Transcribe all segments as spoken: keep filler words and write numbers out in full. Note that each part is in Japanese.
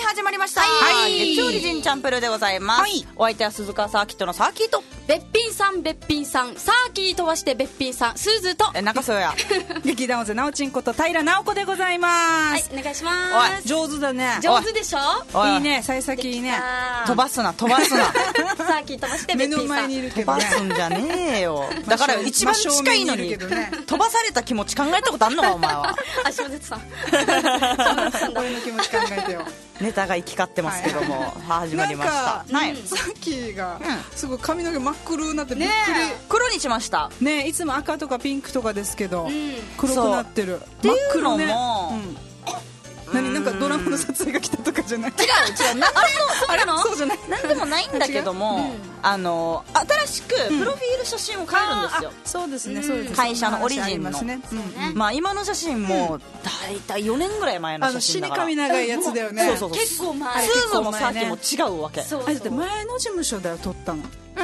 始まりました。 はい、 月曜日人チャンプルでございます。はい、お相手は鈴川サーキットのサーキット。 べっぴんさんべっぴんさんサーキー飛ばしてべっぴんさんスズとえ中そうや劇団大勢なおちんこと平直子でございます。 はい、お願いします。 上手だね。 上手でしょ。 いいね、幸先いいね。 飛ばすな飛ばすなサーキー飛ばしてべっぴんさん目の前にいるけど、ね、飛ばすんじゃねえよ。だから一番近いのに、ね、飛ばされた気持ち考えたことあんのかお前は。 あ、小絶さん俺の気持ち考えてよ。 ネタが行き交ってますけども、はい、始まりました。 はい、さっきがすごい髪の毛真っ黒になってびっくり、 ね、黒にしましたね。いつも赤とかピンクとかですけど、うん、黒くなってる。 っていうのも、ね、 うん、何なんかドラマの撮影が来たとかじゃない。違う違う。なんでもそうなの？そうじゃない。 なんでもないんだけども、うん、あの新しくプロフィール写真を変えるんですよ。 うん、そうですね。そうです。 会社のオリジンの。ね、うん、まあ今の写真もだいたいよねんぐらい前の写真だから。 あの死に髪長いやつだよね。 そうそうそう。 結構前。 スーズもサーキも違うわけ。 そうそう。あれって前の事務所で撮ったの。 うん、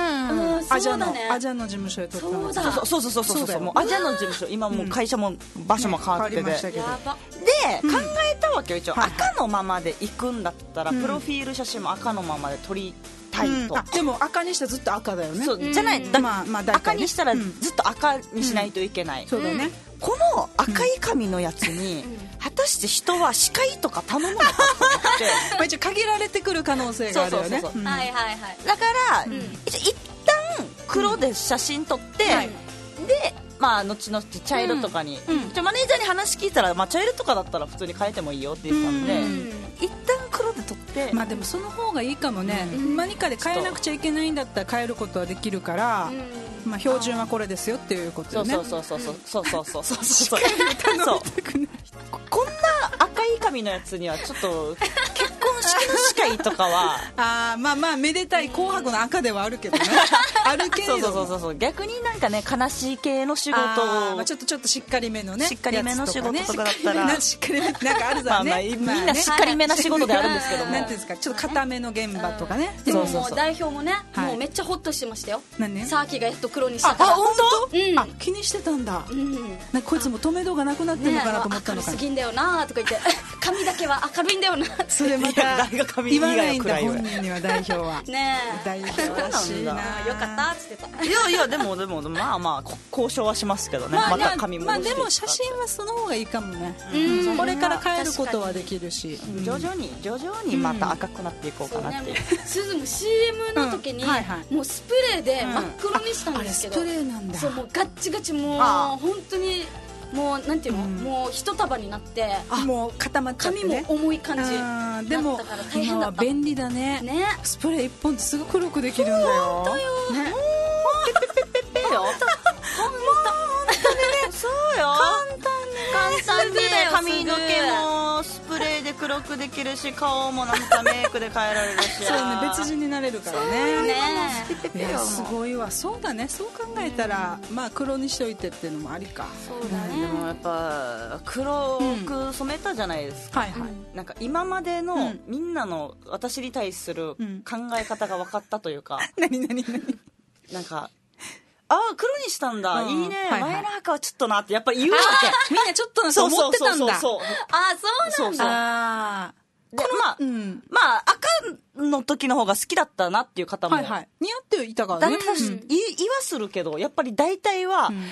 アジャのアジャの事務所で撮ったの。 そうそうそうそうそう。もうアジャの事務所今もう会社も場所も変わってて、で考えたわけよ一応。赤のままで行くんだったらプロフィール写真も赤のままで撮りたいと。 でも赤にしたらずっと赤だよね。 そうじゃない。赤にしたらずっと赤にしないといけない。 そうだよね。 この赤い髪のやつに果たして人は司会とか頼むのかと思って一応限られてくる可能性があるよね。 はいはいはい。 だから、うん、一旦黒で写真撮って、うんはい、でまあ後々茶色とかに、うん、じゃマネージャーに話聞いたら、まあ、茶色とかだったら普通に変えてもいいよって言ってたんで、うん、一旦黒で撮って、 まあでもその方がいいかもね。うん、何かで変えなくちゃいけないんだったら変えることはできるから、うん、まあ標準はこれですよっていうことよね。 そうそうそうそうそうそうそうそうそうそうこんな赤い髪のやつにはちょっと結婚式の司会とかはあまあまあめでたい紅白の赤ではあるけどねあるけれどそうそうそうそう逆になんかね悲しい系の仕事を、 まあ、ちょっとちょっとしっかりめのねしっかりめの仕事とかだったらしっかりめなんかあるざね、まあまあ、 みんなしっかりめな仕事であるんですけどもなんていうんですかちょっと固めの現場とかね、 でももう代表もね、はい、もうめっちゃホッとしてましたよ。 何ねサーキがやっと黒にしたから。 あ本当、 うん、 あ気にしてたんだ、うん、なんかこいつも止めどがなくなってるのかなと思ったのかな、 ね、明るすぎんだよなとか言って髪だけは明るいんだよなってそれまた言わないんだ本人には代表はねえ代表らしいなよかったっつってた。 いやいやでもでもまあまあ交渉はしますけどね、まあ、また髪もまあでも写真はその方がいいかもね、うん、これから変えることはできるし、 うん、徐々に徐々にまた赤くなっていこうかなっていう、 うん、すずも シーエム の時に、うんはいはい、もうスプレーで真っ黒にしたんですけど、 うん、あれスプレーなんだ。 そうもうガッチガチもう本当にもうなんていうの、うん、もう一束になってもう固まっちゃって、ね、 髪も重い感じだったから大変だった。 でも今は便利だ ね, ねスプレーいっぽんですぐ黒くできるんだよ。 本当よ、ね、 ペペペペペよ本当にねそうよ簡単に髪の毛もスプレーで黒くできるし顔もなんかメイクで変えられるしそうね別人になれるからね。 ねいやすごいわ。そうだねそう考えたら、うん、まあ黒にしといてっていうのもありか。 そうだね、 うん、でもやっぱ黒く染めたじゃないですか、うんはいはい、なんか今までの、うん、みんなの私に対する考え方が分かったというか、 うん、何何何なんかああ黒にしたんだ、うん、いいね、はいはい、前の赤はちょっとなってやっぱり言うわけみんなちょっとなと思ってたんだ。 そうそうそうそうあそうなんだ。 あでまあ、うん、まあ赤の時の方が好きだったなっていう方も、 はいはい、似合っていたからね、 だったし、うん、言わするけどやっぱり大体は、うん、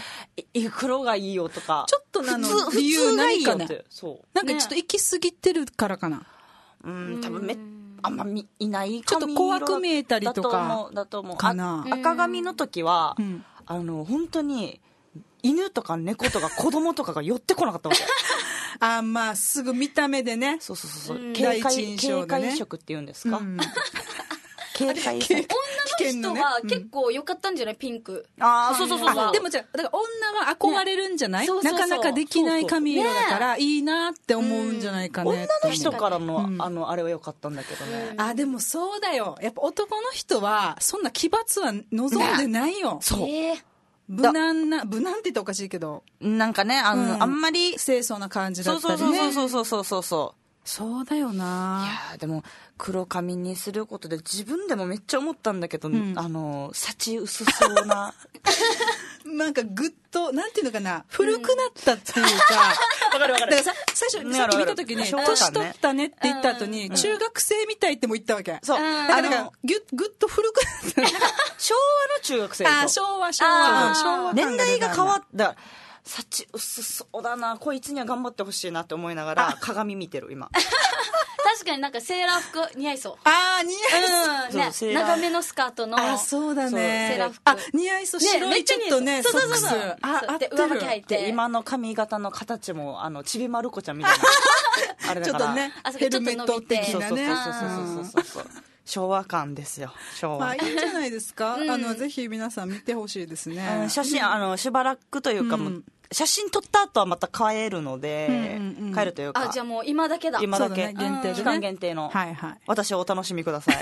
黒がいいよとかちょっとなの理由何かね。 そうなんかちょっと行き過ぎてるからかな。 うん多分めあんまみいないちょっと怖く見えたりとかだと思うかな。 赤髪の時は、うん、あの本当に犬とか猫とか子供とかが寄ってこなかったわけあまあすぐ見た目でね。 そうそうそう、うん、警戒、警戒色っていうんですか、うん、警戒色。 女の人は結構良かったんじゃない、ピンク。 ああそうそうそうそう。 でもじゃあだから女は憧れるんじゃない、ね、なかなかできない髪色だからいいなって思うんじゃないかね、 うん、女の人からの、うん、あのあれは良かったんだけどね、 うん、あでもそうだよやっぱ男の人はそんな奇抜は望んでないよ、ね、 そう、えー無難な無難って言っておかしいけどなんかねあの、うん、あんまり清楚な感じだったりね。 そうそうそうそうそうそうそうだよな。 いやでも黒髪にすることで自分でもめっちゃ思ったんだけど、うん、あの幸薄そうななんかグッとなんていうのかな古くなったっていうか、 わかるわかる。 だからさ最初さっき見た時に昭和感ね年取ったねって言った後に中学生みたいっても言ったわけ。 そう。 だからなんかギュッぐっと古くなった昭和の中学生でしょ。 あ昭和昭和昭和年代が変わった。さち薄そうだな、こいつには頑張ってほしいなって思いながら鏡見てる今。 確かになんかセーラー服似合いそう。 ああ似合いうんね、 そうセーラー長めのスカートの。 あそうだねセーラー服。 あ似合いそう白いちょっとねそうそうそうそうソックスあ合ってるで上履き履いてで今の髪型の形もあのちびまる子ちゃんみたいなあれだからちょっとねあそこヘルメット的そうそうそうなねそうそうそうそう昭和感ですよ昭和、 まあいいんじゃないですか、 うんあのぜひ皆さん見てほしいですね、 うん写真あのしばらくというか、 うんもう写真撮った後はまた買えるので、 うんうんうん買えるというかあじゃあもう今だけだ。 今だけそうだね限定でね期間限定の、 はいはい私をお楽しみください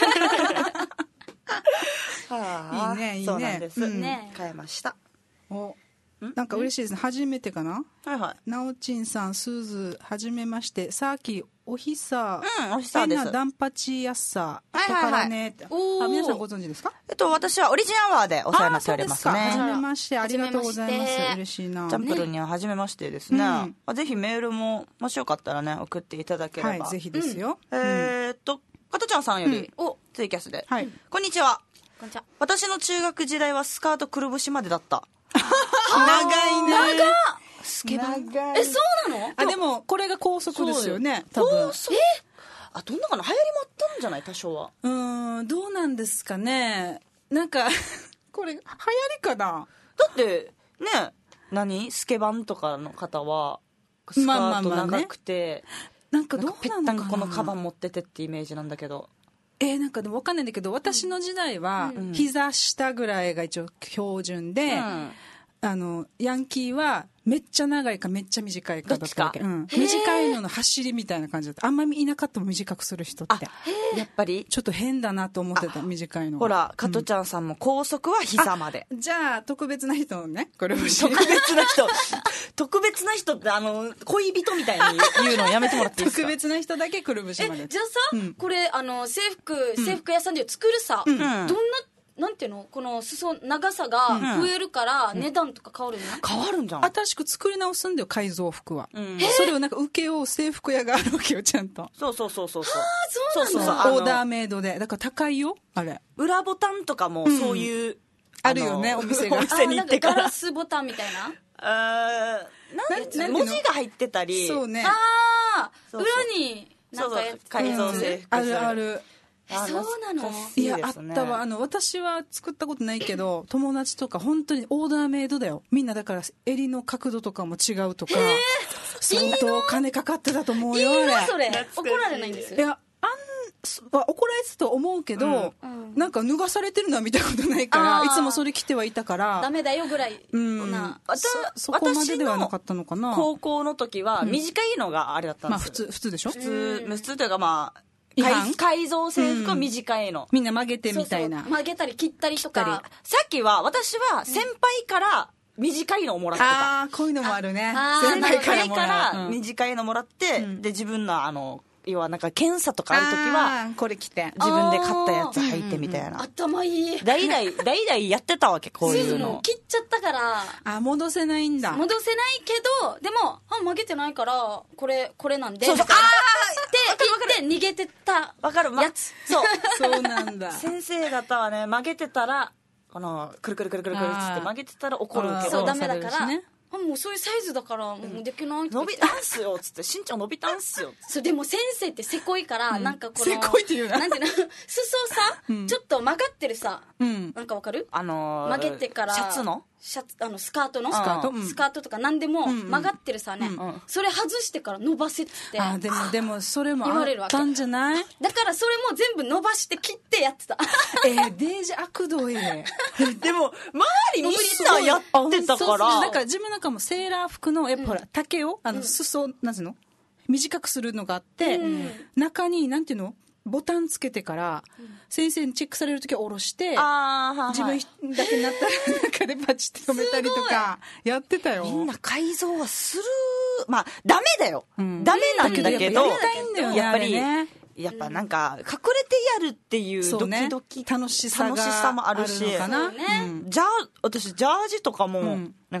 はあいいねいいねそうなんです、 うんね買えましたおなんか嬉しいですね初めてかなはいはいなおちんさんすずはじめましてさあきおひさうんおひさです変なダンパチやっさはいはいはいだからねっておーあ皆さんご存知ですかえっと私はオリジンアワーでお世話になっておりますあそうですかはじねめましてありがとうございますはじめまして嬉しいなチャンプルには初めましてですね、 うんあぜひメールももしよかったらね送っていただければ、 はいぜひですよ、 えーっと加トちゃんさんより、 うんおツイキャスで、 はいこんにちはこんにちは。 私の中学時代はスカートくるぶしまでだった長いねスケバン長いえそうなの？ あでもこれが高速ですよね多分高速あどんなかな流行りもあったんじゃない多少はうーんどうなんですかねなんかこれ流行りかなだってね何スケバンとかの方はスカートまあまあまあね長くて、 なんかどうなんかぺっなのかなたんこのカバン持っててってイメージなんだけどえー、なんかでも分かんないんだけど私の時代は膝下ぐらいが一応標準で、 うんあのヤンキーはめっちゃ長いかめっちゃ短いかだったわけ、 どっうん、短いのの走りみたいな感じだったあんまりいなかったも短くする人ってやっぱりちょっと変だなと思ってた短いのほら加トちゃんさんも高速は膝まで、 じゃあ特別な人のねこれも特別な人特別な人ってあの恋人みたいに言うのやめてもらっていいですか特別なな人だけくるぶしまでえじゃあさ、 うんこれあの制服制服屋さんで作るさ、 うんどんななんていうのこの裾長さが増えるから値段とか変わるの？ 変わるんじゃん新しく作り直すんだよ改造服は、 うんそれをなんか受けを制服屋があるわけよちゃんとそうそうそうそうそうそうなんだそうそうそうオーダーあのメイドでだから高いよあれ裏ボタンとかもそういう、 あるよねのお店がお店に行ってからあなんかガラスボタンみたいなあーなんなんていうの文字が入ってたりそうねああそうそう裏になんかやつ改造制服あるあるえそうなの？ いやあったわあの私は作ったことないけど友達とか本当にオーダーメイドだよみんなだから襟の角度とかも違うとか相当金かかってたと思うよいいのあれそれ怒られないんですいやあんそ怒られてたと思うけど、 うんなんか脱がされてるのは見たことないからあーいつもそれ着てはいたからダメだよぐらいうんな、 わたそそこまでではなかったのかな高校の時は短いのがあれだったんまあですよ、 普通普通でしょ普通普通というかまあ違反改改造制服は短いの、 みんな曲げてみたいなそうそう曲げたり切ったりとかさっきは私は先輩から短いのをもらってた、 ああこういうのもあるねあー先輩からも先輩かららう、うん短いのもらって、 んで自分のあの要はなんか検査とかある時はあーこれ着て自分で買ったやつ履いてみたいな、 頭いい代々代々やってたわけこういうの切っちゃったからあ戻せないんだ戻せないけどでもあ曲げてないからこれこれなんでそうそうみたいなって言って逃げてたわかる、ま、 やつそうそうなんだ先生方はね曲げてたらこのくるくるくるくるくるっつって曲げてたら怒るけどそうダメだから、 されるしねあもうそういうサイズだからもうできないって言って伸びたんすよっつって身長伸びたんすよそうでも先生ってせこいから、なんかこのせこいって言うななんていうの裾さ、ちょっと曲がってるさうんなんかわかるあのー、 曲げてからシャツのシャツあのスカートのスカートうんスカートとか何でもんうん曲がってるさね、 んそれ外してから伸ばせっつってあでもでもそれもあ言われるわけったんじゃないだからそれも全部伸ばして切ってやってたえー、デージ悪道えでも周りみんなやってたからそうそうだから自分なんかもセーラー服のやっぱほら丈をあの裾なんつうの短くするのがあって、中になんていうのボタンつけてから先生にチェックされるときは下ろしてあーはい自分だけになったら中でパチって止めたりとかやってたよみんな改造はするまあダメだよ、 んダメなんだけどやっぱやりたいんだよねやっぱり、 あれねやっぱなんか隠れてやるっていうドそうねキドキ、 楽しさが楽しさもあるしあるのかなそうねうんじゃあ私ジャージとかも、 うんなんか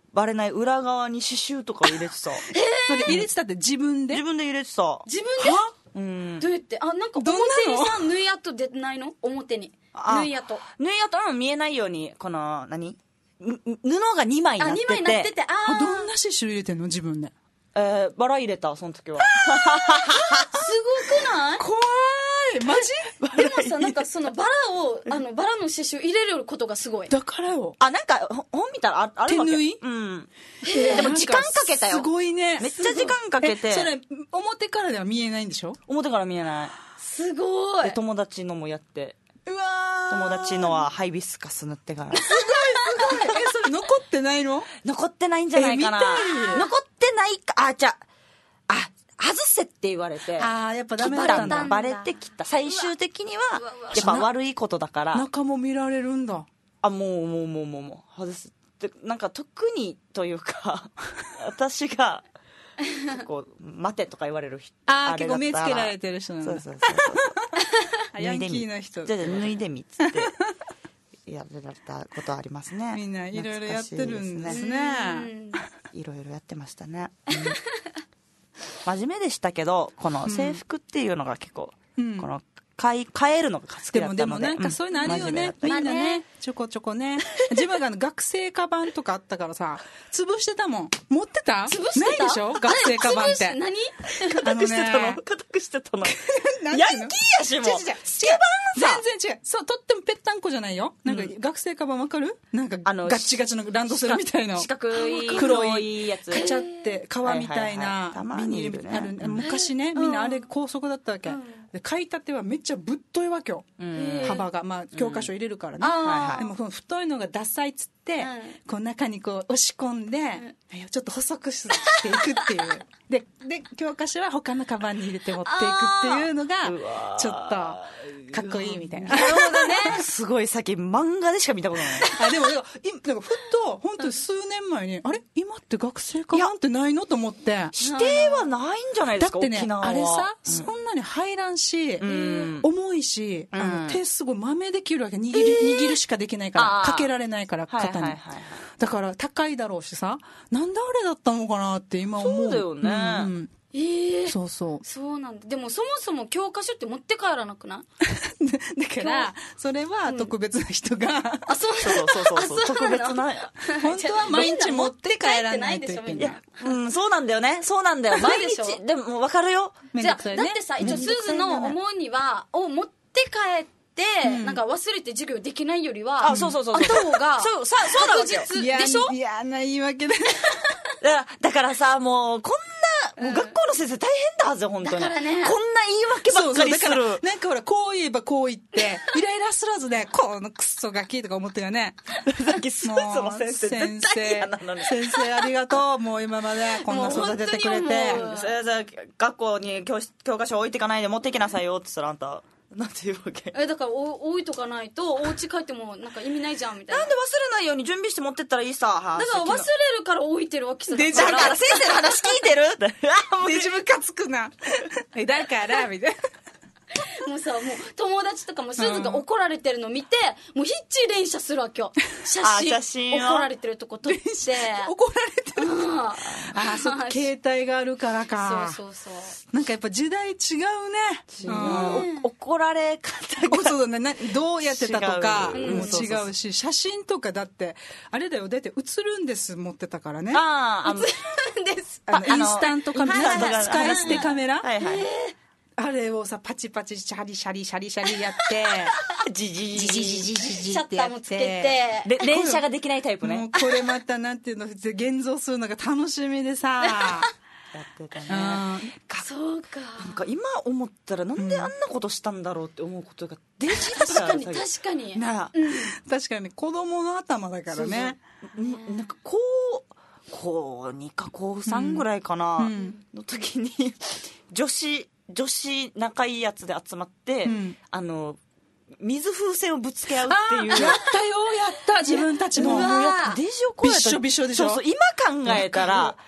バレない裏側に刺繍とか入れてた。 だって入れてたって自分で自分で入れてた。 自分ではうん。 どうやって、あ、なんか表どんなのにさ縫い跡出てないの？表にあ縫い跡縫い跡も見えないようにこの何布がにまいになあ、 ってて、 にまいなってて、ああどんーな刺繍入れてんの自分で。 えー、バラ入れたその時は。 すごくない？ 怖いマジでもさ、なんかそのバラを、あの、バラの刺繍入れることがすごい。 だからよ。 あ、なんかほ本見たらああるわけ。 手縫いうん。 えーでも時間かけたよすごいね。 めっちゃ時間かけてえそれ表からでは見えないんでしょ。 表から見えない。 すごいで。友達のもやって、 うわー友達のはハイビスカス塗ってからえそれ残ってないの。 残ってないんじゃないかな。 え見たい残ってないか。あ、じゃあ、あ、外せって言われて。 ああやっぱダ切メだったんだ。 ったんだ。バレて切った。最終的にはうわうわやっぱ悪いことだから。 中も見られるんだ。 あ、もうもうもうもうもう外すってなんか特にというか私がこう待てとか言われる人。 ああれだった結構目つけられてる人なんだ。 そうそうそうそう。 ヤンキーな人。 じゃあじゃあ脱いでみっつってやられたことありますね。 みんないろいろやってるんですうね。 んいろいろやってましたね、うん真面目でしたけどこの制服っていうのが結構、 うんこの買い変えるのが好きでだったのでもでもなんかそういうのあるよね、みんな真面目だったねちょこちょこね自分があの学生カバンとかあったからさ潰してたもん。持ってた潰してたないでしょ学生カバンっ潰して何？ あの硬くしてたのね硬くしてたのなんていうのヤンキーやしもう違う違う違うスケバンさ全然違う。そうとってもぺったんこじゃないよ。なんか学生カバンわかる？なんかあのガッチガチのランドセルみたいな四角い黒い黒いやつカチャって革みたいはいはいはいたなまビニールにいるねあるうん昔ねみんなあれ高速だったわけ、 うんで買いたてはめっちゃぶっといわけよ、 うん幅がまあ教科書入れるからね、 あはいはいでもその太いのがダサいっつって、 うんこう中にこう押し込んで、いやちょっと細くしていくっていうでで教科書は他のカバンに入れて持っていくっていうのがうわーちょっとかっこいいみたいな。 なるほどね。 すごい先漫画でしか見たことないあでもでもいなんかふと本当に数年前に、あれ今って学生カバンってないのと思って指定はないんじゃないですかだってね沖縄はあれさ、 うんそんなに入らんし、 ん重いし、あうんの手すごい豆できるわけ握る、握るしかできないからあーかけられないからはい肩に、 はいはいはいだから高いだろうしさなんであれだったのかなって今思う。 そうだよねうんうんええそうそうそうなんだ。でもそもそも教科書って持って帰らなくない？ だからそれは特別な人が、 あ、そうそうそうそうそうそう特別な本当は毎日持って帰らないといけない。 うんそうなんだよねそうなんだよ毎そうでしょ日でも分かるよじゃあ、 めんどくさいねだってさ、一応すずの思うには、を持って帰って、なんか忘れて授業できないよりは、 あそうそうそうあった方がそうさそうなわけよ確実いやでしょ？ 嫌な言い訳でだからだからさもうこんなもう学校の先生大変だぜ本当にだからねこんな言い訳ばっかりするそうそうだからなんかほらこう言えばこう言ってイライラすらずねこのクソガキとか思ってるよね。 さっきスーツの先生先絶対嫌生なのに先生ありがとうもう今までこんな育ててくれてもう本当にもう先生学校に教師教科書置いていかないで持っていきなさいよって言ったらあんたなんて言うわけえ、だからお置いとかないと、お家帰ってもなんか意味ないじゃんみたいな。 なんで忘れないように準備して持ってったらいいさだから忘れるから置いてるわけさ。 でだから先生の話聞いてるってあもうで自分かつくなえだからみたいなもうさ、もう友達とかもすずが怒られてるの見て、もうヒッチー連写するわけよ。写あ真。 写真を怒られてるとこ撮って。 怒られてるうんああそっか携帯があるからかそうそうそう。 なんかやっぱ時代違うね違ううんお怒られ方がそうだねなどうやってたとか違うもうんそうそう違うし写真とかだってあれだよだって映るんです持ってたからねあああのです。 あのあのインスタントカメインスタントカメララ使い捨てカメラはいはいあれをさパチパチシャリシャリシャリシャリやってじじジジジジジジシャッターもつけて。 で連射ができないタイプもねうこれまたなんていうの現像するのが楽しみでさやってたねうんそうか。 なんか今思ったらなんであんなことしたんだろうって思うことが出てきた確かに確かに。 なあ確かに子供の頭だからねんなんかこう高にか高さんぐらいかな、 うんの時に女子女子仲いいやつで集まって、 うんあの水風船をぶつけ合うっていうやったよやった自分たちのもうやっデジオコやったびっしょびしょでしょそうそう今考えたら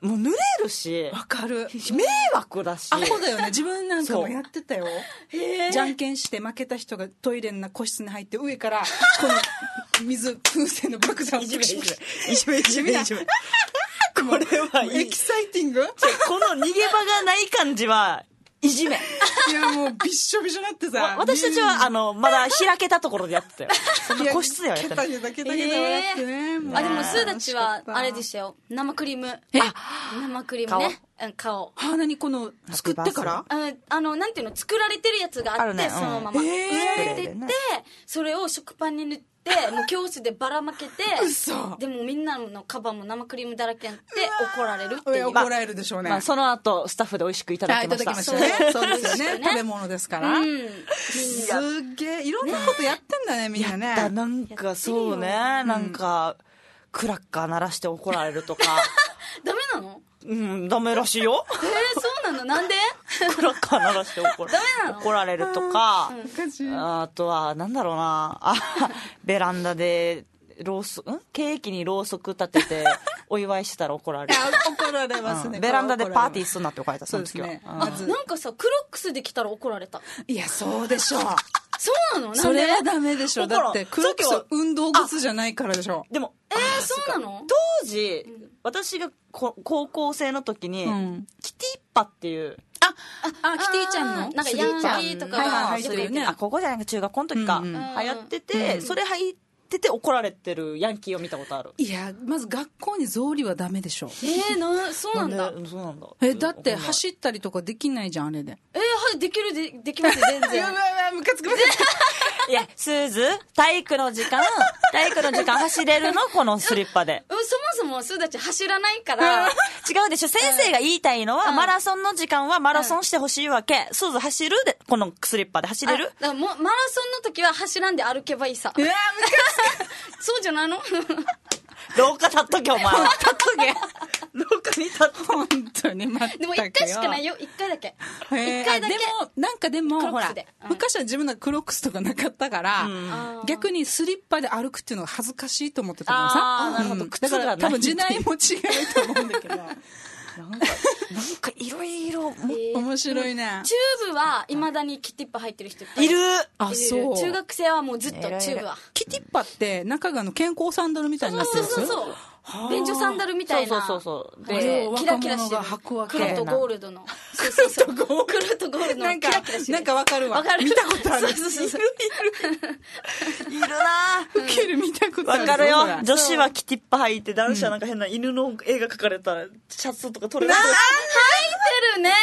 もう濡れるしわかる。 迷惑だしアホだよね。自分なんかもやってたよ。じゃんけんして負けた人がトイレの個室に入って上からこの水風船の爆弾をいじめいじめいじめいじめいじめこれはいいエキサイティング。 この逃げ場がない感じはいじめ。 いやもうびっしょびしょになってさ、 私たちはあのまだ開けたところでやってたよ。その個室ではやってない。 ケタケタケタケタやってね、もうあでもスーダチはあれでしたよ、生クリーム。 え生クリームね、うん顔。 はあ、何この作ってからああのなんていうの、作られてるやつがあって、 あるねうんそのまま売えーられてて、それを食パンに塗ってもう教室でばらまけて嘘。 でもみんなのカバンも生クリームだらけになって怒られるっていう。 怒られるでしょうね。 まあその後スタッフで美味しくいただはい、いきました。 ただきましたね。そうですよね。 ね食べ物ですから。 うんすっげえいろんなことやってんだね、みんなね。 だなんかそうね、なんかクラッカー鳴らして怒られるとかダメなの？ うんダメらしいよ。 えー、そうなの？なんで？ クラッカー鳴らして怒らダメなの？ 怒られるとか、 おかしい。 あとはなんだろうなあベランダでろうそんケーキにろうそく立ててお祝いしたら怒られる。 怒られますね。 うんベランダでパーティーー。 すんなって怒られたその時は。 そうですねうんまずなんかさクロックスで来たら怒られた。 いや、そうでしょう。 そうなの？なんで？ それはダメでしょ。 だからだって、クロックスは運動靴じゃないからでしょ。 でもえー、そうなの？ 当時、私がこ高校生の時に、 うんキティッパっていうあ、あ、キティちゃんのなんかヤンキーとかはいはいが入ってるよね。 あ高校じゃないか中学校の時か、 うんうん流行ってて、 うんそれ入ってて怒られてるヤンキーを見たことある。 いや、まず学校に草履はダメでしょ。 えー、なそうなんだ。 でそうなんだ。 え、だってわかんない走ったりとかできないじゃん、あれで。 えー、はい、できるでできますよ全然。 やばいやばい、ムカつくムカつく。 いやスズ体育の時間体育の時間走れるのこのスリッパで。 うん、そもそもスーダチ走らないから。 違うでしょ先生が言いたいのは、 うんマラソンの時間はマラソンしてほしいわけ。スズ走るでこのスリッパで走れる。 あだからもうマラソンの時は走らんで歩けばいいさ。 うわ、ムそうじゃないの？ 廊下立っとけお前は。立っとけ。廊下に立っとけ。 カ本当に待ったけよ。 でも一回しかないよ、一回だけ。 へー一回だけ。 あでも、なんかでも、 クロッほらクスでうん、 昔は自分のクロックスとかなかったから、 あー逆にスリッパで歩くっていうのが恥ずかしいと思ってたからさ。 あーなるほどうん靴がないだから多分時代も違うと思うんだけど。 なんか、なんかいろいろ、もえー面白いね。 チューブはいまだにキティッパ入ってる人いる。 あ、 いるそう。 中学生はもうずっといるいるチューブは。 キティッパって中があの健康サンダルみたいになってるやつ。 そうそうそう。便所サンダルみたいな。 そうそうそうそうででキラキラしてる。 若者が履くわけ黒とゴールドの。そうそうそう。黒とゴールドのなんかキラキラしてる。 なんかわかるわ。 わかる。 見たことある。 そうそうそう。 いるなウケる見たことある。 わかるよほら。 女子はキティッパ履いて、男子はなんか変な犬の絵が描かれたシャツとか取れる。 入ってるね。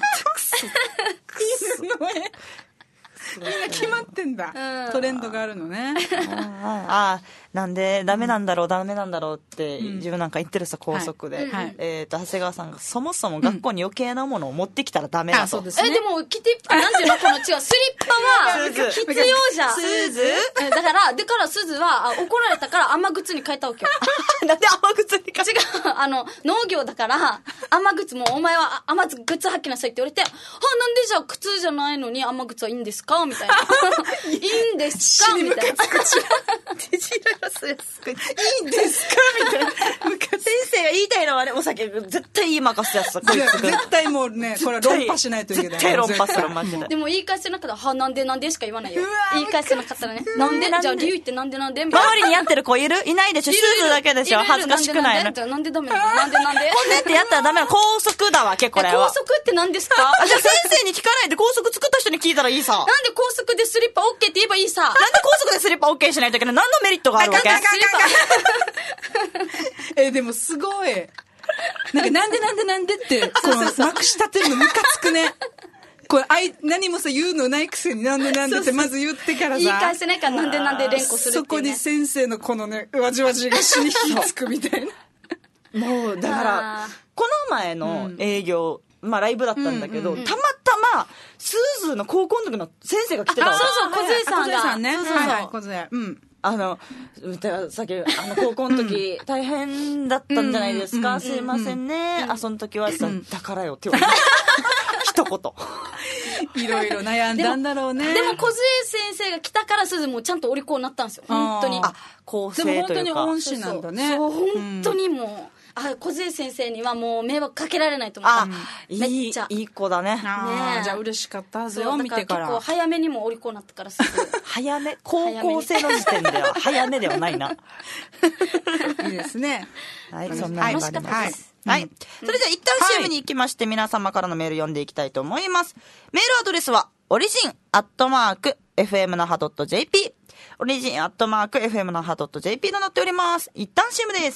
犬の絵みんな決まってんだ、 うんトレンドがあるのね。 ああ、なんでダメなんだろう、ダメなんだろうって自分なんか言ってるさ、高速で。 はいはいえっと、長谷川さんがそもそも学校に余計なものを持ってきたらダメだと。 あ、そうですね。 え、でも、キティッパ、なんていうのこの違う、スリッパはスーズ必要じゃん。 スーズえだから、だからスズは、あ怒られたから雨靴に変えたわけよ。 なんで雨靴にか違う、あの、農業だから、雨靴も、お前はあ雨靴履きなさいって言われて、あ、なんでじゃあ靴じゃないのに雨靴はいいんですかみたいな。いいんですかみたいな。 手じらがすやすくいいんですかみたいな。先生が言いたいのはね、お酒、絶対言い任せやつさ、こいつくん。 絶対もうね、これは論破しないといけない。 絶対論破する、マジで。 でも言い返せなかったら、は、なんでなんでしか言わないようわ。 言い返せなかったらね。なんでなんでじゃあ理由ってなんでなんでみたいな。 周りにやってる子いるいないでしょ。スーズだけでしょ。 いるいる恥ずかしくないの。 なんでなんでなんでダメなのなんでなんでこんねってやったらダメなの。高速だわけ、これは。 高速って何ですかあ、じゃあ先生に聞かないで高速作った人に聞いたらいいさ。なんなんで高速でスリッパ OK って言えばいいさ。 で高速でスリッパ OK しないといけない。何のメリットがあるわけ？ あかんあかんスリッパ。 え、でもすごい。なんか、なんでなんでなんでって、この、まくし立てるのムカつくね。これ、あい、何もさ、言うのないくせになんでなんでってまず言ってからさ。 言い返せないからなんでなんで連呼するっていう、ね。 そこに先生のこのね、わじわじがしに火つくみたいな。 もう、だからあー、 この前の営業、まあライブだったんだけど、たまたま、スーズーの高校の時の先生が来てたわけ。 そうそう、小杉さんが。 小杉さんね。 そうそうはいはい、 そう。 小杉。うん。 あの、歌さっき、あの、高校の時、大変だったんじゃないですか、すいませんね。あ、その時はさ、だからよって言われた。一言。 いろいろ悩んだんだろうね。 でも小杉先生が来たからすずもちゃんとお利口になったんですよ。本当に。 あ、構成でも本当にというか。 恩師なんだね。 そう、本当にもう。 あ、小杉先生にはもう迷惑かけられないと思った。 あ、いめっいちゃいい子だね。 あねじゃあ嬉しかったはずよ、 そうだ見てから。 結構早めにもお利口になったからすぐ早め高校生の時点では早めではないな。 いいですね。 はい、そんなのがあります。 楽しかったです。 はい。それじゃあ一旦 シーエム に行きまして、皆様からのメール読んでいきたいと思います。メールアドレスは、オリジンアットマーク エフエム 那覇 .jp オリジンアットマーク エフエム 那覇 .jp となっております。一旦 シーエム です。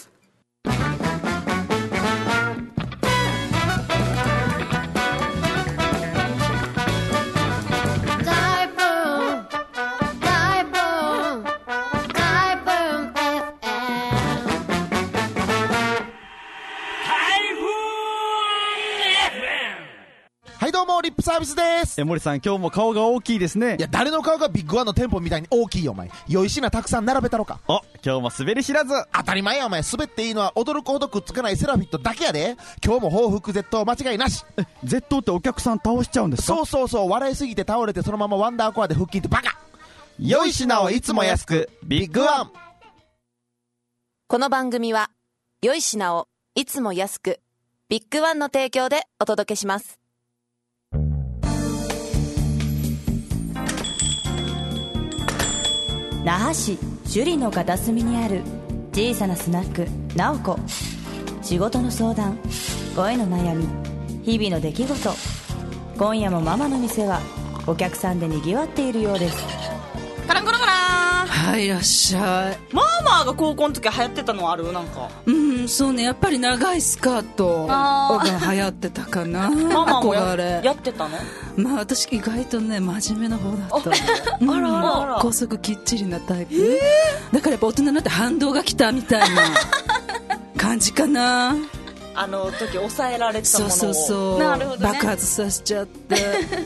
はいどうもリップサービスです。 え森さん今日も顔が大きいですね。 いや誰の顔がビッグワンの店舗みたいに大きいよお前。良い品たくさん並べたろか。 お今日も滑り知らず。 当たり前やお前。滑っていいのは驚くほどくっつかないセラフィットだけやで。今日も報復絶倒間違いなし。 え Z ってお客さん倒しちゃうんですか。 そうそうそう。笑いすぎて倒れてそのままワンダーコアで腹筋ってバカ。 良い品をいつも安くビッグワン。 この番組は良い品をいつも安くビッグワンの提供でお届けします。 那覇市首里の片隅にある小さなスナックなおこ。仕事の相談、恋の悩み、日々の出来事。今夜もママの店はお客さんでにぎわっているようです。 カランコロンカラン。 はい、いらっしゃい。 ママが高校の時流行ってたのある？なんかうんそうね、やっぱり長いスカートが流行ってたかな。 ママも や, れやってたの？ まあ私意外とね真面目な方だった。 あらあらあら。 高速きっちりなタイプ、えー、だからやっぱ大人になって反動が来たみたいな感じかな。 あの時抑えられてたものをそうそうそう、 なるほどね、 爆発させちゃって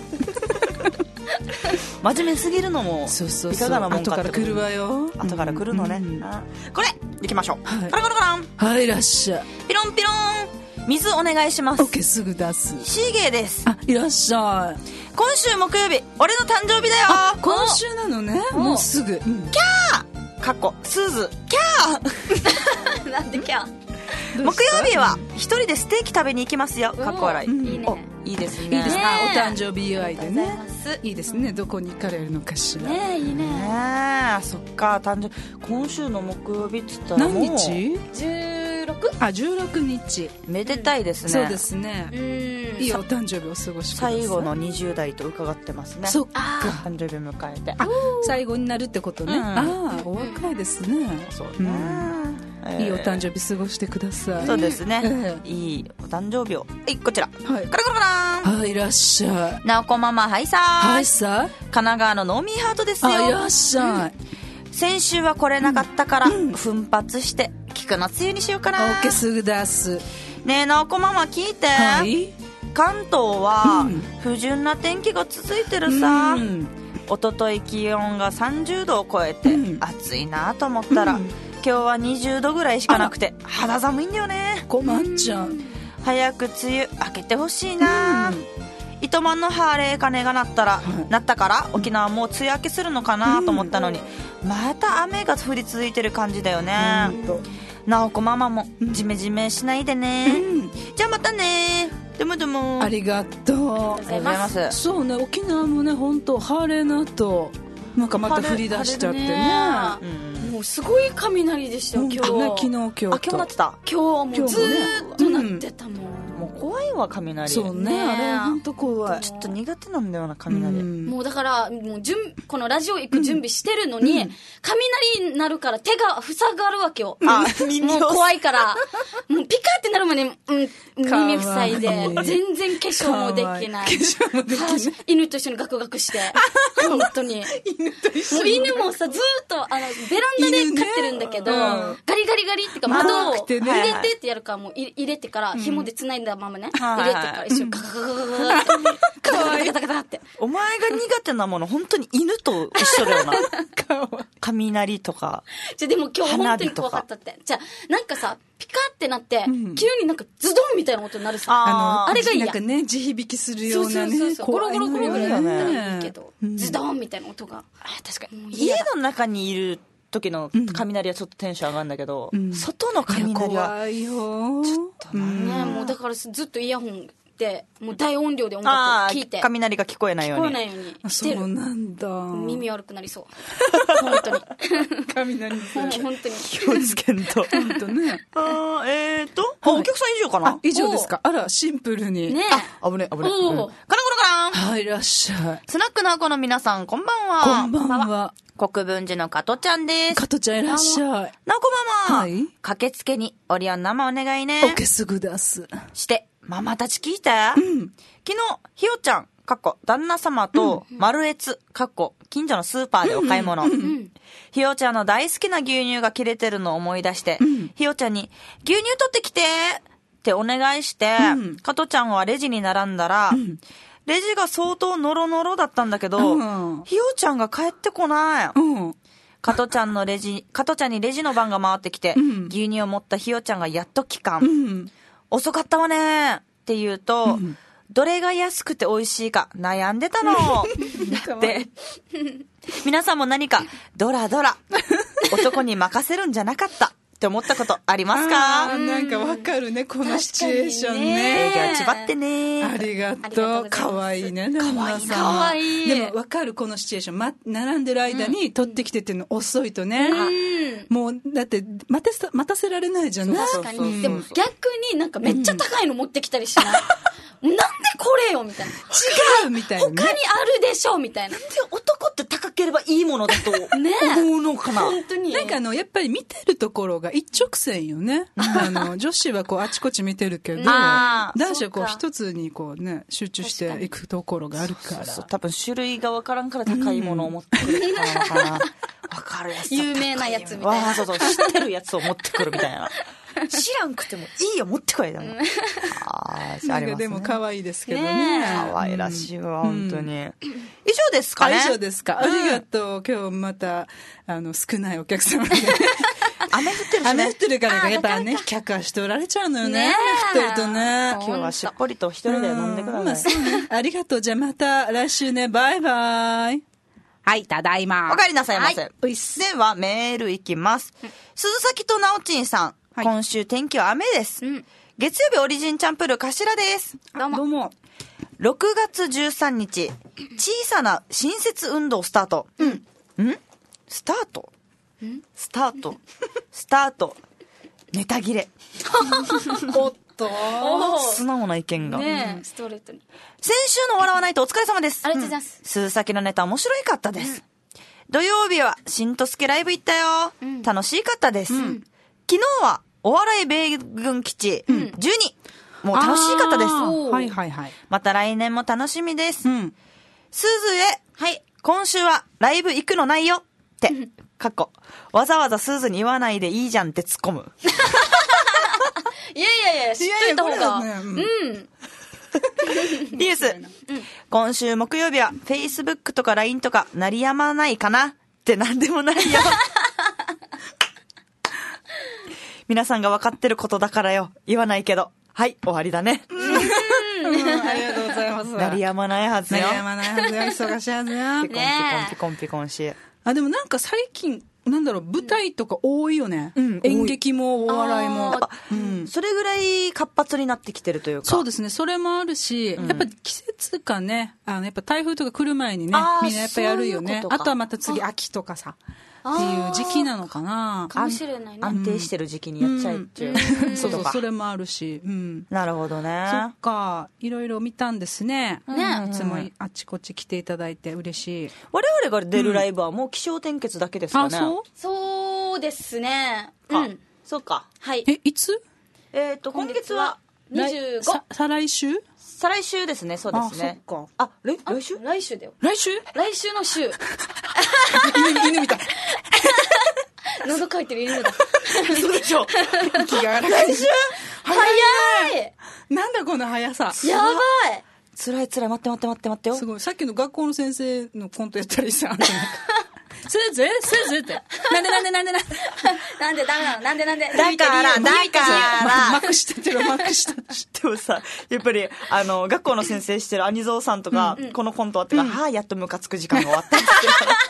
真面目すぎるのもそうそうそう、 いかがなもんかって後から来るわよ。 後から来るのね、うん、あこれ行きましょう、はい、カラカラカラン。 はい、いらっしゃい。 ピロンピロン。水お願いします。 オッケー、すぐ出す。 シーゲーです。 あ、いらっしゃい。 今週木曜日俺の誕生日だよ。 今週なのね。もうすぐ、うん、キャーかっこスズキャーなんでキャー。 木曜日は一人でステーキ食べに行きますよ。かっこ笑い、 うん、いいね。 いいですね。 いいですね。お誕生日祝いでね。 いいですね。どこに行かれるのかしら。 ねえ、いいね。 ねえ、そっか、誕生日今週の木曜日っつったらもう何日？ じゅうろく？ あ、じゅうろくにち。 めでたいですね。 そうですね。 うん、 いいお誕生日を過ごしください。 最後のにじゅう代と伺ってますね。 そっか。 誕生日迎えて。 あ、最後になるってことね。 うん、 ああ、お若いですね。 そうね。 うん、いいお誕生日過ごしてください。 そうですね、 ええ、いいお誕生日を。はい、こちら、 はい、 カラカラカラン。はい、いらっしゃい。 なおこママ、はいさーはいさー。 神奈川のノーミーハートですよ。 あ、いらっしゃい、 うん、先週は来れなかったから、うん、奮発して菊の梅雨にしようかな。 オッケー、すぐ出す。 ねえ、なおこママ聞いて、 はい、 関東は、うん、不純な天気が続いてるさ、うん、おととい気温がさんじゅうどを超えて、うん、暑いなと思ったら、うん、今日はにじゅうどぐらいしかなくて肌寒いんだよね。 困っちゃう。 早く梅雨明けてほしいな、うん、糸満のハーレー鐘が鳴ったら、はい、鳴ったから沖縄も梅雨明けするのかなと思ったのに、うん、また雨が降り続いてる感じだよね。なおこママもジメジメしないでね、うん、じゃあまたね。どうもどうも。 ありがとう。ありがとうございます。 そうね、沖縄もね、本当ハーレーの後なんかまた降り出しちゃってね、 うん、もうすごい雷でしたよ今日、 ね、昨日今日と。 あ、今日なってた。 今日はもうずーっとなってたもん、うん、 もう怖いわ雷。 そうね、 ね、 あれは本当怖い。 ちょっと苦手なんだよな雷、うん、 もうだからもう準このラジオ行く準備してるのに、うん、雷になるから手が塞がるわけよ、うん、もう怖いからもうピカってなるまで、うん、耳塞いで全然化粧もできない。化粧もできない。犬と一緒にガクガクして本当に犬と一緒に。もう犬もさずっとあのベランダで飼ってるんだけど、ね、うん、ガリガリガリってか窓を入れてってやるからもう入れてから紐で繋いだままね、うん、入れてから一緒にガガガガガガってガタガタガタガタって。 お前が苦手なもの本当に犬と一緒だよな雷とか。 じゃでも今日本当に怖かったって。じゃなんかさピカってなって、うん、急になんかズドンみたいな音になるさ。あ, あれがいいや。 なんかね、地響きするようなね。 そうそうそう。ゴロゴロゴロゴロだったらいいけど、 うん、 ズドンみたいな音が。 あ、確かに。家の中にいる時の雷はちょっとテンション上がるんだけど、 うん、 外の雷は怖いよ。 ちょっとな、 ね、もうだからずっとイヤホンでもう大音量で音楽聴いて雷が聞こえないように聞こえないようにしてる。 そうなんだ。 耳悪くなりそう本当に雷に本当に気をつけんと本当ね。 あえーと、あ、お客さん以上かな。 以上ですか。あら、シンプルにね。 あ、危ね危ね、うん、 おーカラコロカラン。 はい、いらっしゃい。 スナックのあこの皆さんこんばんは。 こんばんは。 国分寺の加トちゃんです。 加トちゃんいらっしゃい。 なおこママ、 はい、 駆けつけにオリオン生お願いね。 オッケー、すぐ出す。 してママたち聞いて、 うん、 昨日ひよちゃんかっこ旦那様と丸越かっこ近所のスーパーでお買い物、うんうん、ひよちゃんの大好きな牛乳が切れてるのを思い出して、うん、ひよちゃんに牛乳取ってきてってお願いして、うん、加トちゃんはレジに並んだら、うん、レジが相当ノロノロだったんだけど、うん、ひよちゃんが帰ってこない、うん、加トちゃんのレジ加トちゃんにレジの番が回ってきて、うん、牛乳を持ったひよちゃんがやっと帰還、うん、遅かったわねって言うと、うん、どれが安くて美味しいか悩んでたのだって皆さんも何かドラドラ男に任せるんじゃなかったって思ったことありますか？ あ、なんかわかるね、このシチュエーションね。 営業ちばってね。 ありがとう。かわいいね。 かわいいな。 かわいい。 でもわかる、このシチュエーション、ま、並んでる間に取ってきてっていうの遅いとね、うん、もうだって待てさ待たせられないじゃん。 確かに。でも逆になんかめっちゃ高いの持ってきたりしない、うん、なんでこれよみたいな。 違うみたいな、ね、 他にあるでしょみたいな。 男って高ければいいものだと思うのかな。 本当に。 なんかあのやっぱり見てるところが一直線よね。あの女子はこうあちこち見てるけど、男子はこう一つにこうね集中していくところがあるから。 そうそう、多分種類が分からんから高いものを持ってくるからかな。分かるやつ。 有名なやつみたいな。 そうそう、知ってるやつを持ってくるみたいな。知らんくてもいいよ持ってこいだもん。 ああ、なんかでも可愛いですけどね。 可愛らしいわ、本当に。以上ですかね。 以上ですか。ありがとう。今日またあの少ないお客様で。 雨降ってるしね。 雨降ってるからやっぱね、客はしておられちゃうのよね。降ってるとね。 今日はしっぽりと一人で飲んでください。 ありがとう。じゃあまた来週ね。バイバイ。はい、ただいま。 お帰りなさいませ。ではメールいきます。鈴崎となおちんさん。今週天気は雨です。月曜日オリジンチャンプル頭です。 どうも。 どうも。 ろくがつじゅうさんにち、小さな新設運動スタート。うん。んスタートんスタート。スタート。ネタ切れ。 おっと。 素直な意見が。 ねえ、ストレートに。 先週の笑わないとお疲れ様です。 ありがとうございます。 鈴崎のネタ面白かったです。うん、土曜日は新とすけライブ行ったよ。うん、楽しかったです。うん、昨日はお笑い米軍基地じゅうに。もう楽しかったです。 はいはいはい。 また来年も楽しみです。うん、すずえ、はい、今週はライブ行くのないよって、かっこ、わざわざすずに言わないでいいじゃんって突っ込む。 いやいやいや、知っといた方が。ね、うん。 リュース、うん、今週木曜日は Facebook とか ライン とか鳴りやまないかなってなんでもないよ。皆さんが分かってることだからよ。言わないけど。はい、終わりだね。 うん、ありがとうございます。 鳴りやまないはずよ。 鳴りやまないはずよ。忙しいはずよ。 ピコンピコンピコンピコンし。 あ、でもなんか最近、なんだろう、舞台とか多いよね。うん、演劇もお笑いも。 うん、それぐらい活発になってきてるというか。 そうですね、それもあるし、うん、やっぱ季節かね、あの、やっぱ台風とか来る前にね、みんなやっぱやるよね。あとはまた次秋とかさ。っていう時期なのかな。 かもしれないね。 安定してる時期にやっちゃえっていう、 うん、そうそう、それもあるし、うん、 なるほどね。 そっか、いろいろ見たんですね。ね、いつもあちこち来ていただいて嬉しい。 我々が出るライブはもう気象転結だけですかね。 あ、そうそうですね。 うん、そうか。 はい。 え、いつ？ えっと今月はにじゅうご。 再来週？ 再来週ですね。そうですね。 あ、そっか。 あ、来来週？ 来週だよ。 来週？ 来週の週。 犬犬みたい。 喉かいてる犬だ。 そうでしょ。 気が荒い。 来週早い。 なんだこの速さ。 やばい。 辛い辛い。待って待って待って待ってよ。 すごい。さっきの学校の先生のコントやったりさ。先生先生って。なんでなんでなんでなんで。 なんでダメなのなんでなんで。 だからだからまくしててるまくしてでもさ、やっぱりあの学校の先生してる兄蔵さんとか、このコントあってから、はあやっとムカつく時間が終わったんですよ。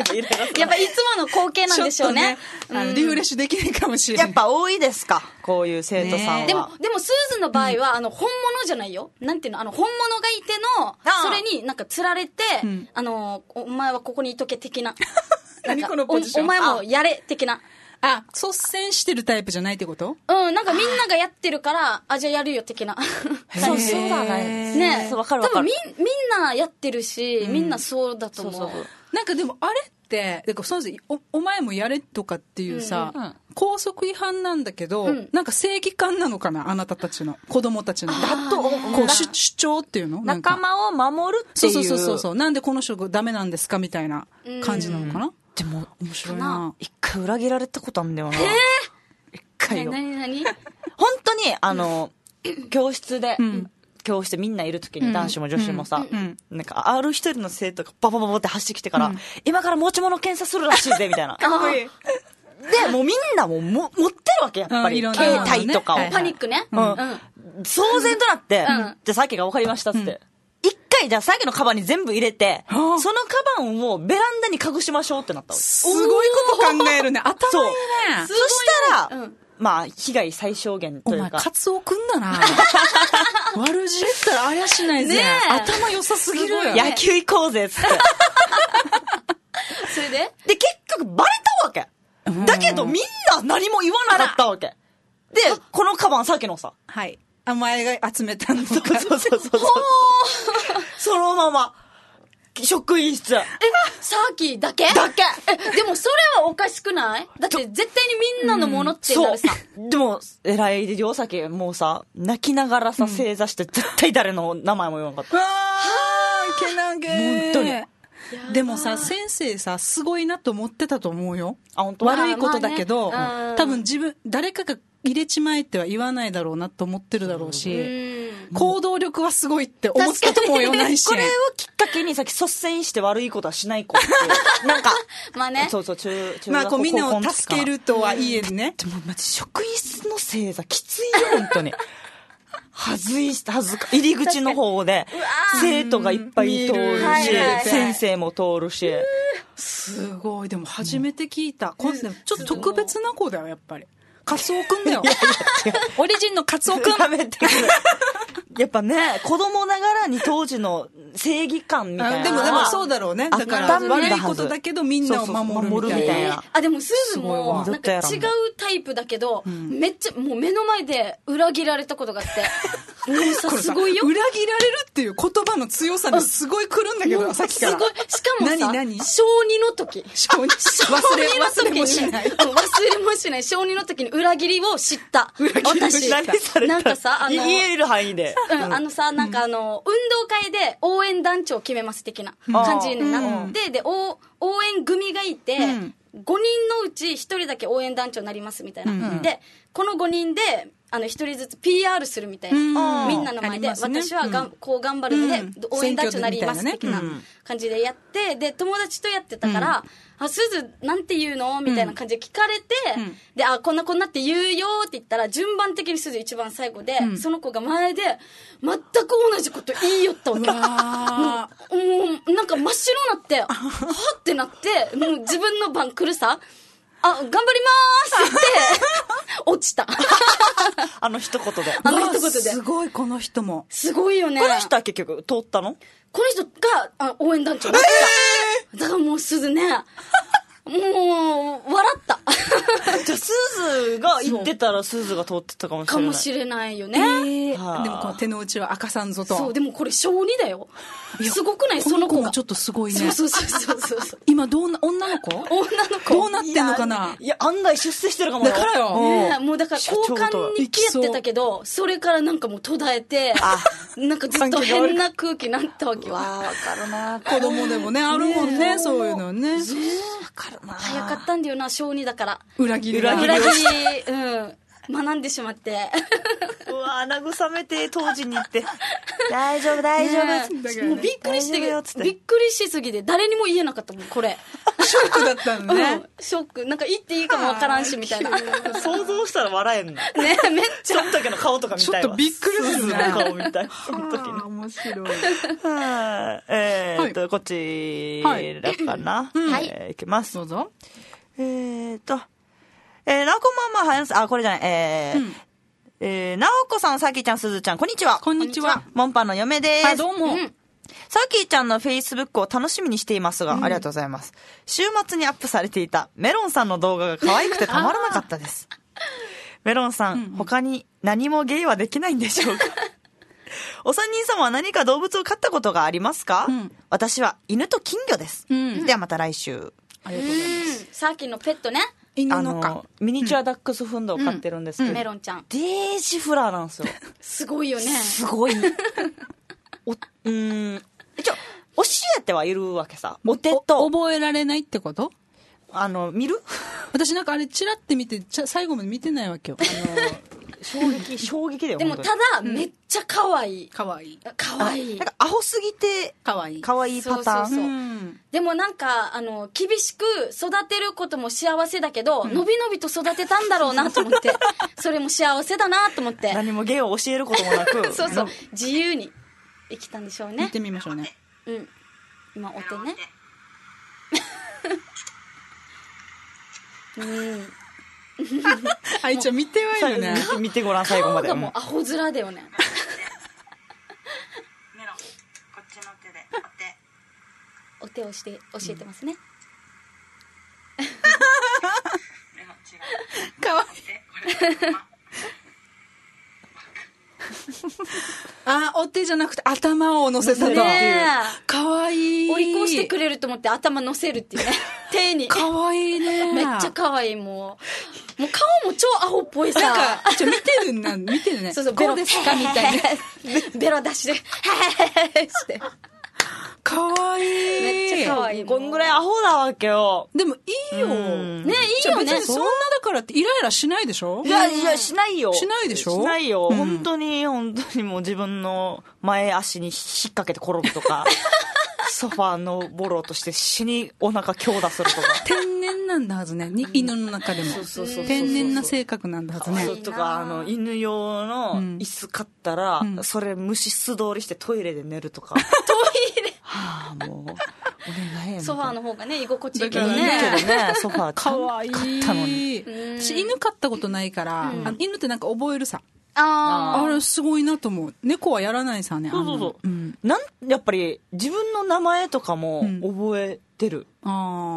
ぱイライラするやっぱいつもの光景なんでしょうね。 ちょっとね、あのリフレッシュできないかもしれない。 やっぱ多いですか、こういう生徒さんは。 でも、でも、スーズの場合は、あの、本物じゃないよ。なんていうの、あの、本物がいての、 ああそれになんか釣られて、 んあの、お前はここにいとけ的な。 何なんかこのポジションおお前もやれ的な。 あ、率先してるタイプじゃないってこと？ うん、なんかみんながやってるから、あ、じゃあやるよ的な。 そうそうだね。 ねそう、わかるわかる。 多分みん、みんなやってるし、みんなそうだと思う。 そうそうそうなんかでもあれって、だからそうですお、お前もやれとかっていうさ、 うんうん校則違反なんだけど、 うんなんか正義感なのかな、あなたたちの子供たちの。 だと思うこう主主張っていうのなんか仲間を守るっていう。 そうそうそうそうそう。なんでこの人がダメなんですかみたいな感じなのかな。 でも、 面白いな。 一回裏切られたことあるんだよな。一回よ。 なになに本当に、あの、教室で、 ん教室でみんないるときに男子も女子もさ、 うんなんか、ある一人の生徒がババババって走ってきてから、今から持ち物検査するらしいぜ、みたいな。 かっこいい。 で、もうみんなもも持ってるわけ、やっぱり。 うんいろんな携帯とかを。 はいはいパニックね。 うん騒然となって、じゃあさっきが分かりましたっつって。一回、じゃあさっきのカバンに全部入れて、そのカバンをベランダに隠しましょうってなったわけ。 すごいこと考えるね。頭いいね。 そしたら、 うんまあ、被害最小限とお前、 いうか。 カツオくんだな。悪知ったらありゃしないぜ。 ねえ頭良さすぎる。 野球行こうぜっつって。 それでで、結局バレたわけ。だけどみんな何も言わなかったわけ。で、このカバンさっきのさ。 はい。お前が集めたのとか。 そうそうそうそう。そのまま、職員室。 え、サーキーだけだけえ、でもそれはおかしくない？だって絶対にみんなのものってなるさ。 そう。でも、偉いよ、さっきもうさ、泣きながらさ、正座して絶対誰の名前も言わなかった。 わー、けなげー。 本当に。 でもさ、先生さ、すごいなと思ってたと思うよ。 あ、本当？ 悪いことだけど、 まあねうん多分自分、誰かが入れちまえっては言わないだろうなと思ってるだろうし、 うん。 行動力はすごいって思ったと思うよ、ないし。 これをきっかけにさっき率先して悪いことはしない子っていう。なんか、 まあね。 そうそう、中、中まあ、 学校こうみんなを高校の時かな助けるとはいえね。 でも、まじ、職員室の正座きついよ、本当に。はずいし、はずか、入り口の方で、生徒がいっぱい通るし、 はいはいはい先生も通るし。 すごい。でも初めて聞いた。こんちょっと特別な子だよ、やっぱり。カツオくんだよ。オリジンのカツオくん。 やめてくれ。やっぱね、子供ながらに当時の正義感みたいな。 でも、でもそうだろうね。だから、 あったんだはず悪いことだけどみんなを守るみたいな。 そうそう守るみたいなあ、でもスーズすごいわも、なんか違うタイプだけど、めっちゃ、もう目の前で裏切られたことがあって。もうさ、 これさすごいよ。 裏切られるっていう言葉の強さにすごい来るんだけど、さっきから。 すごい。しかもさ、 何何小二の時。 小児忘れ、忘れもしない。 うん忘れもしない。小二の時に裏切りを知った。 裏切りを知った私、 何されたなんかさ、あの、 言える範囲で。 うん、あのさ、なんかあの、運動会で応援団長を決めます的な感じになって、で、応応援組がいて、 んごにんのうちひとりだけ応援団長になりますみたいな。 んで、このごにんで、あの、ひとりずつ ピーアール するみたいな。 うんみんなの前で、 ありますね私はがん、 うんこう頑張るので、 うん応援団長になります選挙的なみたいなね感じでやって、で、友達とやってたから、あ、すず、なんて言うのみたいな感じで聞かれて、 うんで、あ、こんなこんなって言うよって言ったら、順番的にすず一番最後で、 んその子が前で、全く同じこと言いよったわけ。 わー。 もう、なんか真っ白になって、はってなって、もう自分の番来るさ、あ、頑張りまーすって言って、落ちた。 あの一言で。 あの一言すで。 ごい、この人も。 すごいよね。 この人は結局通ったの？ この人があ応援団長だった。だからもうすずね、もう、笑った。 じゃあ、スーズが言ってたらスーズが通ってたかもしれない。 かもしれないよね。 えはあでもこの手の内は明かさんぞと。 そう、でもこれ小にだよ。すごくない？ こその子が。 の子もちょっとすごいね。 そうそうそうそうそう。 今どうな、女の子女の子。 どうなってんのかないや、案外出世してるかもだからよ。 ねえもうだから社交長と換日記やってたけど、それからなんかもう途絶えて、なんかずっと変な空気になったわけよ。 わあ、わかるな。 子供でもね、あるもんね、そういうのね。 わかるな。 早かったんだよな、小にだから。 裏切りが。 裏切り、うん、学んでしまって。 うわぁ、慰めて、当時に行って。大丈夫、大丈夫。 だからねもうびっくりして大丈夫よっつってびっくりしすぎて誰にも言えなかったもん、これ。 ショックだったのね、 うん、ショック。なんか言っていいかもわからんしみたいな。 想像したら笑えんのね。 めっちゃその時の顔とか見たいわ。 ちょっとびっくりするね。 顔みたい。その時の面白い。 はい。えーっと、こっちらかな。はい。えーいきます。 どうぞ。 えーっと、えー、なおこまんまはやす、あ、これじゃない、えー、うん、えー、なおこさん、さきちゃん、すずちゃん、こんにちは。 こんにちは。 モンパンの嫁です。 あ、どうも。うん、 さきちゃんのフェイスブックを楽しみにしていますが、うん、ありがとうございます。週末にアップされていたメロンさんの動画が可愛くてたまらなかったです。メロンさん、うんうん、他に何もゲイはできないんでしょうか？お三人様は何か動物を飼ったことがありますか？うん、私は犬と金魚です。うん、ではまた来週。 ありがとうございます。さっきのペットね。 犬のかミニチュアダックスフンドを飼ってるんですけど、 うんうん、メロンちゃんデージフラーなんですよ。 すごいよね。 すごい。おうん一応教えてはいるわけさ。お手と覚えられないってこと？ あの見る？ 私なんかあれチラって見てちゃ最後まで見てないわけよ。あの衝撃衝撃だよ。 でもただ、うん、めっちゃ可愛い。 可愛い。 可愛い。 なんかアホすぎて可愛い。 可愛いパターン。 そうそうそう、うん、でもなんかあの厳しく育てることも幸せだけど、うん、のびのびと育てたんだろうなと思って、それも幸せだなと思って。 何も芸を教えることもなく、 そうそう自由に生きたんでしょうね。 見てみましょうね。 うん。今お手ね。うん。 あいちゃん見てはいるね。 見てごらん最後まで。 顔がもうアホ面だよね。 メロンこっちの手でお手お手をして教えてますね。 メロン違う。 かわいい。あ、お手じゃなくて頭を乗せたと。 ね、 かわいい。 お利口してくれると思って頭乗せるっていうね。手に。 かわいいね。 めっちゃかわいい。もうもう顔も超アホっぽいさ。 なんかちょ見てるんだ見てるね。 そうそうベロですかみたいな。ベロ出してして。 かわいい。 めっちゃかわいい。 こんぐらいアホだわけよ。 でもいいよ。ね、 いいよね。 そんなだからってイライラしないでしょ？ いやいやしないよ。 しないでしょ？ しないよ。うん、本当に本当にもう自分の前足に引っ掛けて転ぶとか。ソファーのボロとして死にお腹強打するとか。 天然なんだはずね、うん、犬の中でも。そうそうそうそう天然な性格なんだはずね。 とかあの犬用の椅子買ったら、うん、それ虫素通りしてトイレで寝るとか。トイレ。 はあもうお願い。 ソファーの方がね居心地いいけどね。 けどねソファーかわいい。 買ったのに。 私犬飼ったことないから、うん、あの犬ってなんか覚えるさ。 ああれすごいなと思う。猫はやらないさね。 そうそうそう、うん、なんやっぱり自分の名前とかも覚えてる、うん、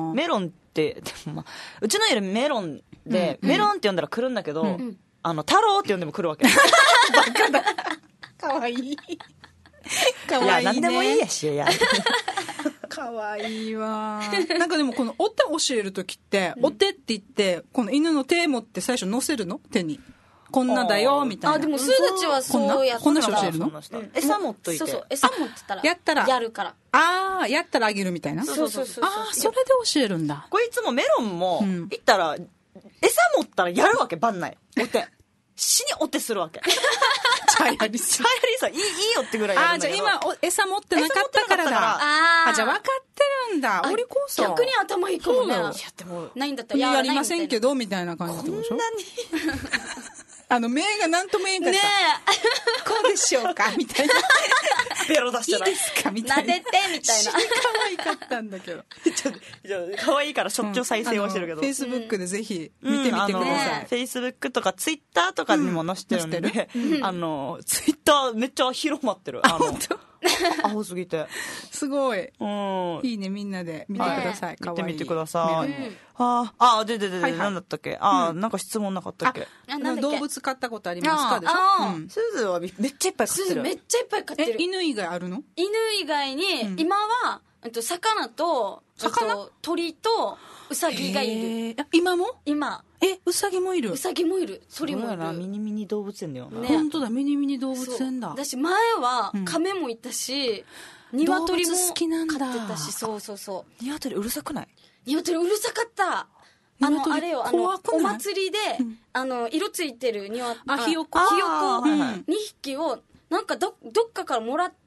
あメロンってでも、まあ、うちの家メロンで、うん、メロンって呼んだら来るんだけど、うん、あの太郎って呼んでも来るわけ。バカだ。 かわいい。 かわいい、ね、いや何でもいいやしや。 かわいいわ。なんかでもこのお手教えるときって、うん、お手って言ってこの犬の手持って最初乗せるの手に。こんなだよみたいな。 あでもすずちはそうやった。 こんな人教えるの？ 餌持っといて。 そうそう餌持ってたらやったらやるから。 ああやったらあげるみたいな。 そうそうそう。 ああそれで教えるんだ。 こいつもメロンも行ったら餌持ったらやるわけ番内お手。死にお手するわけ。 チャイアリス。 チャイアリスはいいいいよってぐらいやるんだけど。 あじゃあ今餌持ってなかったからだ。あじゃあ分かってるんだ。お利口さ。 逆に頭いいかもね。いやでもないんだったらやりませんけどみたいな感じでしょ。 こんなに。 あの目が何とも言えんかった。ねえ。こうでしょうかみたいな。 ベロ出したらいいですかみたいな。 撫でてみたいな。 可愛かったんだけど。 ちょっと可愛いからしょっちゅう再生をしてるけど。 フェイスブックでぜひ見てみてください。 フェイスブックとかツイッターとかにも載せてるんで、あのツイッターめっちゃ広まってる。あのアホすぎて。 すごい。いいねみんなで見てください。 見てみてください。ああででででなんだったっけ？あなんか質問なかったっけ？ 動物飼ったことありますかでしょ？ すずはめっちゃいっぱい飼ってる。 めっちゃいっぱい飼ってる。 犬以外あるの？ 犬以外に今は魚と鳥とウサギがいる。 今も？ 今。 えウサギもいる？ ウサギもいる。鳥もいる。 ミニミニ動物園だよな。 本当だミニミニ動物園だ。 私前は亀もいたし鶏も飼ってたし。そうそうそう。 鶏うるさくない？ 鶏うるさかった。あのあれよあのお祭りであの色ついてる鶏あひよこひよこにひきをなんかどどっかからもらっ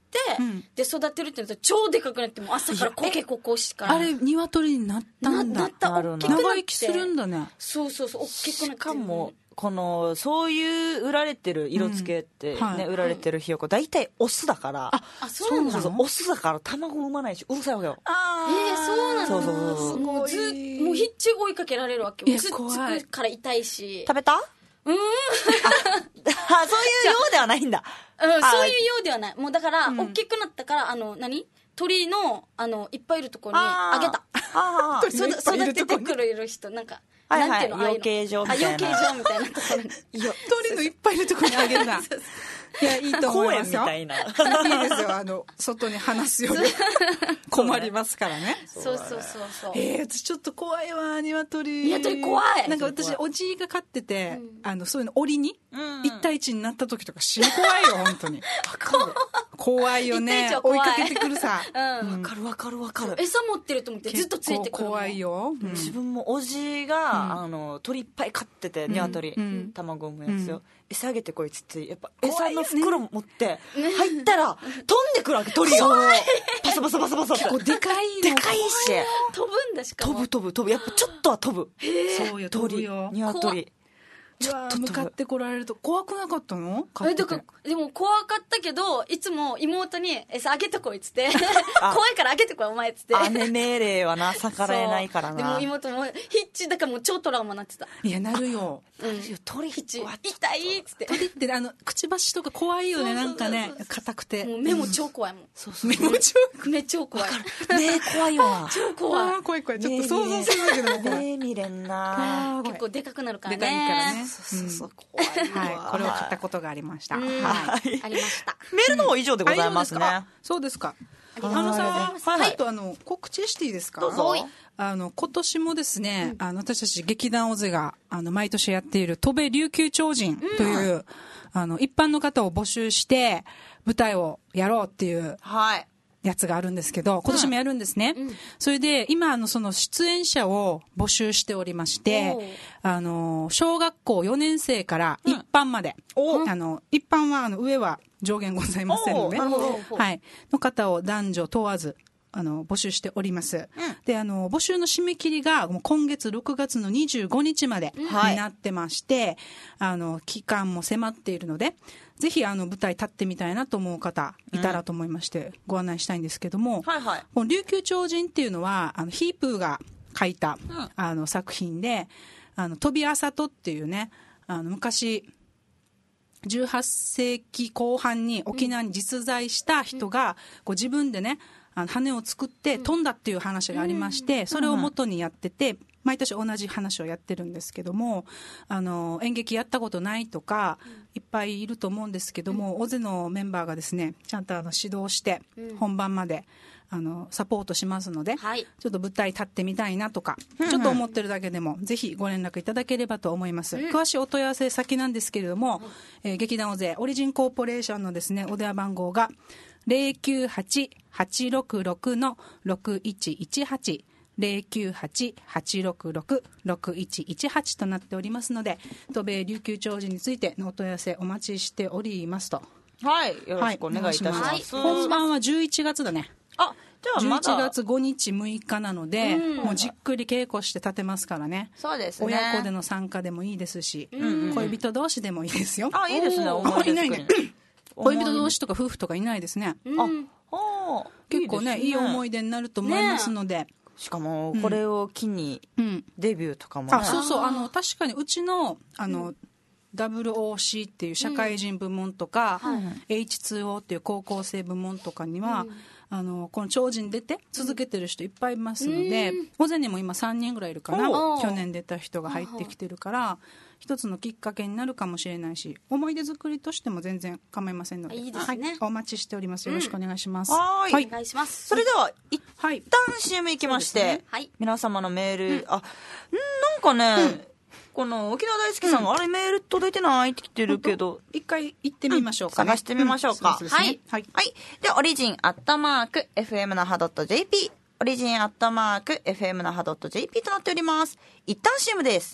て、うん、で育てるってなったら超でかくなっても朝からコケココしからあれ鶏になったんだ。 なった大きくなって長生きするんだね。 そうそうそう大きくなって。しかもこのそういう売られてる色付けってね、うんはい、売られてるひよこ大体オスだから、 ああそうなの。 そうそうオスだから卵産まないしうるさいわけよ。 あえー、そうなの。 そうそうそうもうずもうひっち追いかけられるわけよ。つっつくから痛いし。 食べた？うんあそういうようではないんだ。 うんそういうようではない。もうだから、うん、大きくなったからあの何鳥のあのいっぱいいるところにあげた。ああ育ててくれる人なんか。 はいはい、 なんていうの養鶏場みたいな。 養鶏場みたいなところに。 鳥のいっぱいいるところにあげるな。いや、いいと思いますよ。 公園みたいな。 いいですよ、あの、外に放すより困りますからね。 そうそうそうそう。 えー、私ちょっと怖いわ、鶏。 鶏怖い。 なんか私、おじいが飼ってて、うん、あの、そういうの檻に、一対一になった時とか死ぬ怖いよ、本当に。怖いよね。追いかけてくるさ。 わ、うん、かるわかるわかる。 餌持ってると思ってずっとついてくる。 怖いよ。 うん、自分もおじが、うん、あの、鳥いっぱい飼ってて、鶏、うん、卵産むやつよ。うん、餌あげてこいっつって、やっぱ餌の袋持って、入ったら、飛んでくるわけ、鳥が。パサパサパサパサって。 結構でかいの。でかいし。 飛ぶんだしかも。 飛ぶ飛ぶ飛ぶ。やっぱちょっとは飛ぶ。 そうよ、飛ぶよ。 鶏。 ちょっと向かってこられると怖くなかったの？ えだからでも怖かったけどいつも妹に餌あげてこいっつって怖いからあげてこいお前っつって姉命令はな逆らえないからな。 でも妹もヒッチだからもう超トラウマになってた。 いやなるよ、 うん、鳥ヒッチ痛いっつって鳥ってあのくちばしとか怖いよね。なんかね硬くてもう目も超怖いもん、うん、 そうそう目も超目超怖い目怖いわ超怖い怖い怖いちょっと想像するだけでも怖い目見れんな結構でかくなるからね。 でかいからね。 そうそうそうはい、これを買ったことがありました。はい、 ありました。 メールの方以上でございますね。 そうですか。あのさ、はい、とあの告知していいですか。 どうぞ。 あの今年もですね、あの私たち劇団オゼがあの毎年やっている戸部琉球超人という、あの一般の方を募集して舞台をやろうっていう。 はい。 やつがあるんですけど、今年もやるんですね。うん、それで、今、あの、その出演者を募集しておりまして、あの、小学校よねん生から一般まで、うん、あの、一般は、あの、上は上限ございませんので、はい、の方を男女問わず、あの、募集しております。うん、で、あの、募集の締め切りが、もう今月ろくがつのにじゅうごにちまでになってまして、はい、あの、期間も迫っているので、ぜひあの舞台立ってみたいなと思う方いたらと思いましてご案内したいんですけども、 うんはいはい、 この琉球超人っていうのはあのヒープーが書いた、うん、あの作品で、あの飛びあさとっていうね、あの昔じゅうはっせいきこう半に沖縄に実在した人が、こう自分でねあの羽を作って飛んだっていう話がありまして、それを元にやってて毎年同じ話をやってるんですけども、あの演劇やったことないとかいっぱいいると思うんですけども、大勢のメンバーがですねちゃんとあの指導して本番まであのサポートしますので、はい、ちょっと舞台立ってみたいなとか、うんうん、ちょっと思ってるだけでもぜひご連絡いただければと思います、うん、詳しいお問い合わせ先なんですけれども、うんえー、劇団オゼオリジンコーポレーションのですねお電話番号が ゼロきゅうはち はちろくろく ろくいちいちはちゼロきゅうはち はちろくろく ろくいちいちはちとなっておりますので、戸部琉球超人についてのお問い合わせお待ちしておりますと。 はい、よろしくお願いいたします。はい、 本番はじゅういちがつだね。 あ、じゃあまだじゅういちがつごにちむいかなので、うん、もうじっくり稽古して立てますからね。 そうですね。 親子での参加でもいいですし、うん、恋人同士でもいいですよ。 あ、いいですね。思い出作り。 恋人同士とか夫婦とかいないですね。 うん、あ、 結構ね、いい思い出になると思いますので。ね、 しかもこれを機にデビューとかも、ねうん、あそうそう、あの確かにうちのあの、うん、ダブルオーシー っていう社会人部門とか、うんはい、エイチツーオー っていう高校生部門とかには、うん、あのこの超人出て続けてる人いっぱいいますので、大勢にも今さんにんぐらいいるかな。去年出た人が入ってきてるから一つのきっかけになるかもしれないし、思い出作りとしても全然構いませんので、 いいですね、 はい、お待ちしております。よろしくお願いします。 うん、はい、 はい、お願いします。 それでは一旦 シーエム 行きまして、 ねはい、 皆様のメール、うん、あなんかね、うん、この沖縄大好きさんが、うん、あれメール届いてないって来てるけど、 一回行ってみましょうか、ね、 探してみましょうか、 うんうね、 はい、はいはい、でオリジンアットマーク エフエム 那覇 .jp オリジンアットマーク エフエム 那覇 .jp となっております。一旦 シーエム です。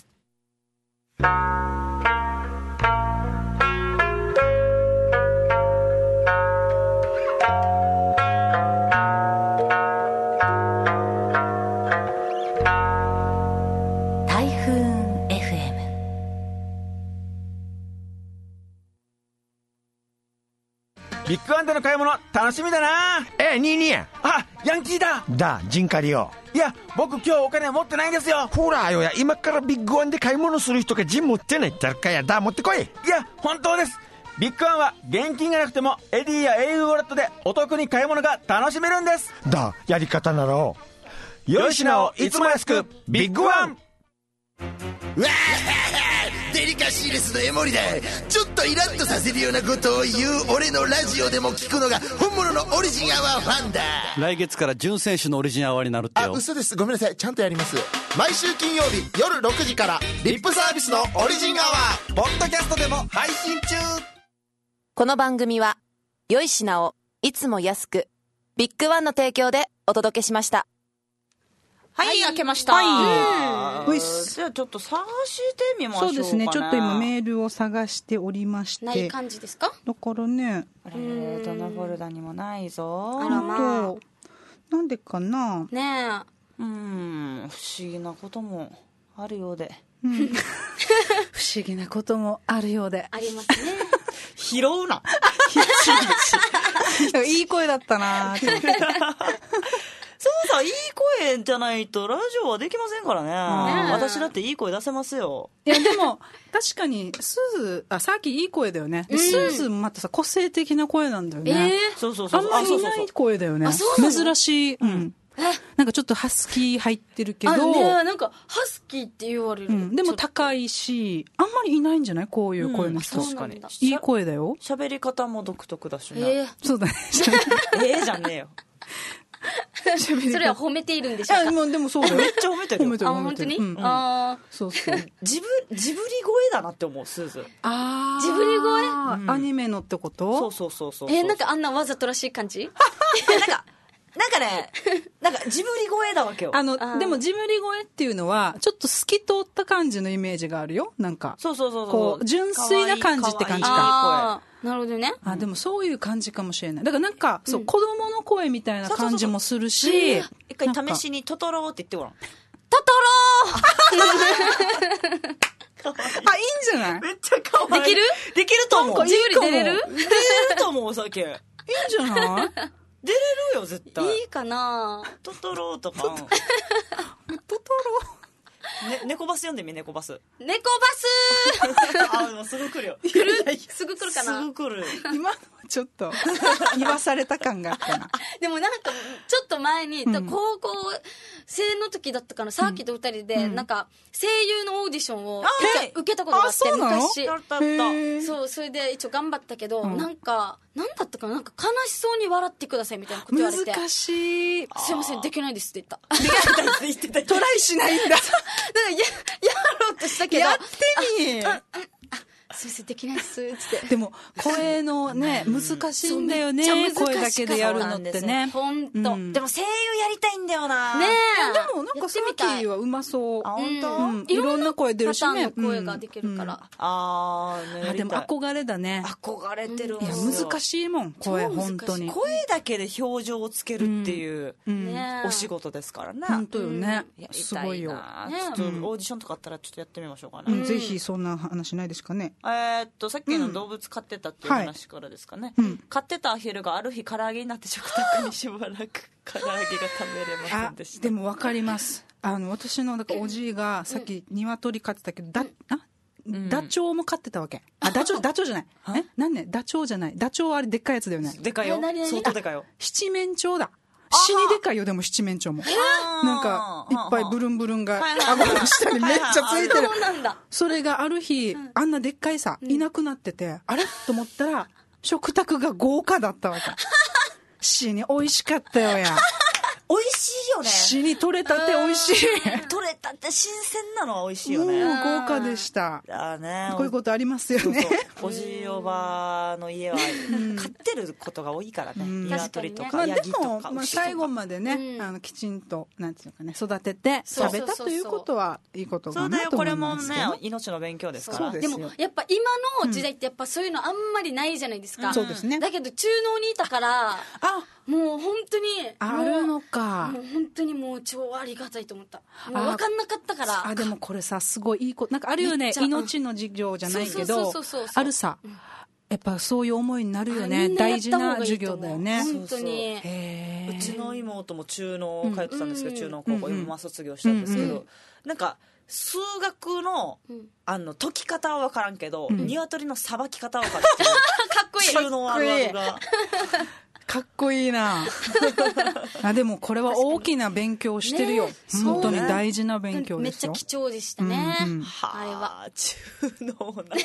ビッグワンでの買い物楽しみだな。 え、ニーニー。 あ、ヤンキーだ。 だ、ジンカリよ。 いや、僕今日お金持ってないんですよ。 ほらよや、今からビッグワンで買い物する人がジン持ってないってあるかや。だ、持ってこい。 いや、本当です。ビッグワンは現金がなくてもエディや エーユー ウォレットでお得に買い物が楽しめるんです。 だ、やり方なら良い品をいつも安く、ビッグワン。 わーデリカシーレスのエモリだ。ちょっとイラッとさせるようなことを言う俺のラジオでも聞くのが本物のオリジンアワーファンだ。 来月から準選手のオリジンアワーになるってよ。 あ、嘘です。ごめんなさい。ちゃんとやります。毎週金曜日夜ろくじからリップサービスのオリジンアワー、 ポッドキャストでも配信中。 この番組は良い品をいつも安く、ビッグワンの提供でお届けしました。 はい、はい、開けました。 はい。 じゃあちょっと探してみましょうかね。 そうですね。ちょっと今メールを探しておりまして。 ない感じですか？ だからね。 あれ、どのフォルダにもないぞ。 あらまあ。 なんでかな。 ねえ。うん、不思議なこともあるようで。 うん、不思議なこともあるようで。 ありますね。 拾うな。 いい声だったなーって。 そうさ、いい声じゃないとラジオはできませんからね。私だっていい声出せますよ。 いやでも確かにスーズあさっきいい声だよね。うん、スーズもまたさ個性的な声なんだよね。 えー、そうそうそう。 あんまりいない声だよね。珍しい。うん。なんかちょっとハスキー入ってるけど。 あね、なんかハスキーって言われる。うん、 でも高いし、あんまりいないんじゃないこういう声の人。 うん、確かに。 いい声だよ。 喋り方も独特だしね。 えー、 そうだね。 ええじゃねえよ。 それは褒めているんでしょうか。 もうでもそうだよ。 めっちゃ褒めてる。 褒めてる。 あ、本当に？ うん、 ああ、 そうそう。 ジブジブリ声だなって思うスーズ。 ああ、 ジブリ声？ うん、アニメのってこと？ そうそうそうそう。 えー、なんかあんなわざとらしい感じ？ なんか。なんかね、なんかジブリ声だわけよ。 あの、あでもジブリ声っていうのは、ちょっと透き通った感じのイメージがあるよ。なんか。 そうそうそうそう。 こう、純粋な感じって感じか。 ああ、なるほどね。 あ、でもそういう感じかもしれない。だからなんか、うん、そう、子供の声みたいな感じもするし。 一回試しにトトローって言ってごらん。 トトローあ、いいんじゃない？ めっちゃ可愛い。 できる？ できると思う。 ジブリ出れる？ 出れると思う、お酒。いいんじゃない？ 出れるよ絶対。 いいかな。 トトロとか。トトロ。ね、猫バス読んでみ、猫バス。 猫バスあ、でもすぐ来るよ。 来る？すぐ来るかな。 すぐ来る。 今のはちょっと言わされた感があったな。 でもなんかちょっと前に、うん、高校生の時だったかな、さっきと二人で、うん、なんか声優のオーディションを受けたことがあって、昔。 あったあった。 そう、それで一応頑張ったけど、うん、なんかなんだったかな、なんか悲しそうに笑ってくださいみたいなこと言われて。 難しい。 すいません、できないですって言った。 できないって言ってた。 トライしないんだ。 なんかや、やろうとしたけど。 やってみ。 すいません、できないっすって。 でも声のね、難しいんだよね。声だけでやるのってね。 本当。 でも声優やりたいんだよな。 ねえ。でもなんかさっきはうまそう。 あ、本当。 いろんな声出るしね。 パターンの声ができるから。 ああ、 ね。でも憧れだね。 憧れてる。 いや難しいもん、声本当に。 声だけで表情をつけるっていうお仕事ですからね。 本当よね。すごいよ。 ちょっとオーディションとかあったらちょっとやってみましょうかね。 ぜひそんな話ないですかね。 えっとさっきの動物飼ってたっていう話からですかね、うんはい、飼ってたアヒルがある日唐揚げになって食卓にしばらく唐揚げが食べれませんでした。 でも分かります。あの私のだからおじいがさっき鶏飼ってたけど、だあダチョウも飼ってたわけ。あ、ダチョウ、ダチョウじゃない。えなんねダチョウじゃない。ダチョウあれでっかいやつだよね。 でかいよ。相当でかいよ。 七面鳥だ。死にでかいよ。でも七面鳥もなんかいっぱいブルンブルンが顎の下にめっちゃついてる。それがある日あんなでっかいさいなくなってて、あれと思ったら食卓が豪華だったわけ。死に美味しかったよや。 美味しいよね。 死に取れたって美味しい。 取れたって新鮮なのは美味しいよね。 もう豪華でした。 だね。 こういうことありますよね。 そうそうおじおばの家は飼ってることが多いからね。鶏とかヤギとか。 まあでも、まあ、最後までね、あのきちんとなんていうのかね育てて食べたということはいいことかなと思いますけど。 そうだよ、これもね命の勉強ですから。 でもやっぱ今の時代ってやっぱそういうのあんまりないじゃないですか。 そうですね。 だけど中農にいたから、あもう本当にあるのか。 もう本当にもう超ありがたいと思った。もう分かんなかったから。 あでもこれさすごいいいことなんかあるよね。命の事情じゃないけどあるさ。 やっぱそういう思いになるよね。大事な授業だよね。 本当に。 うちの妹も中農通ってたんですけど、中農高校今卒業したんですけど、なんか数学のあの解き方は分からんけど、鶏のさばき方は分かるっていうかっこいい。 中農あるあるがかっこいいなあ。でもこれは大きな勉強してるよ、ね、本当に大事な勉強ですよ。 めっちゃ貴重でしたね、うんうん、 あれは中農な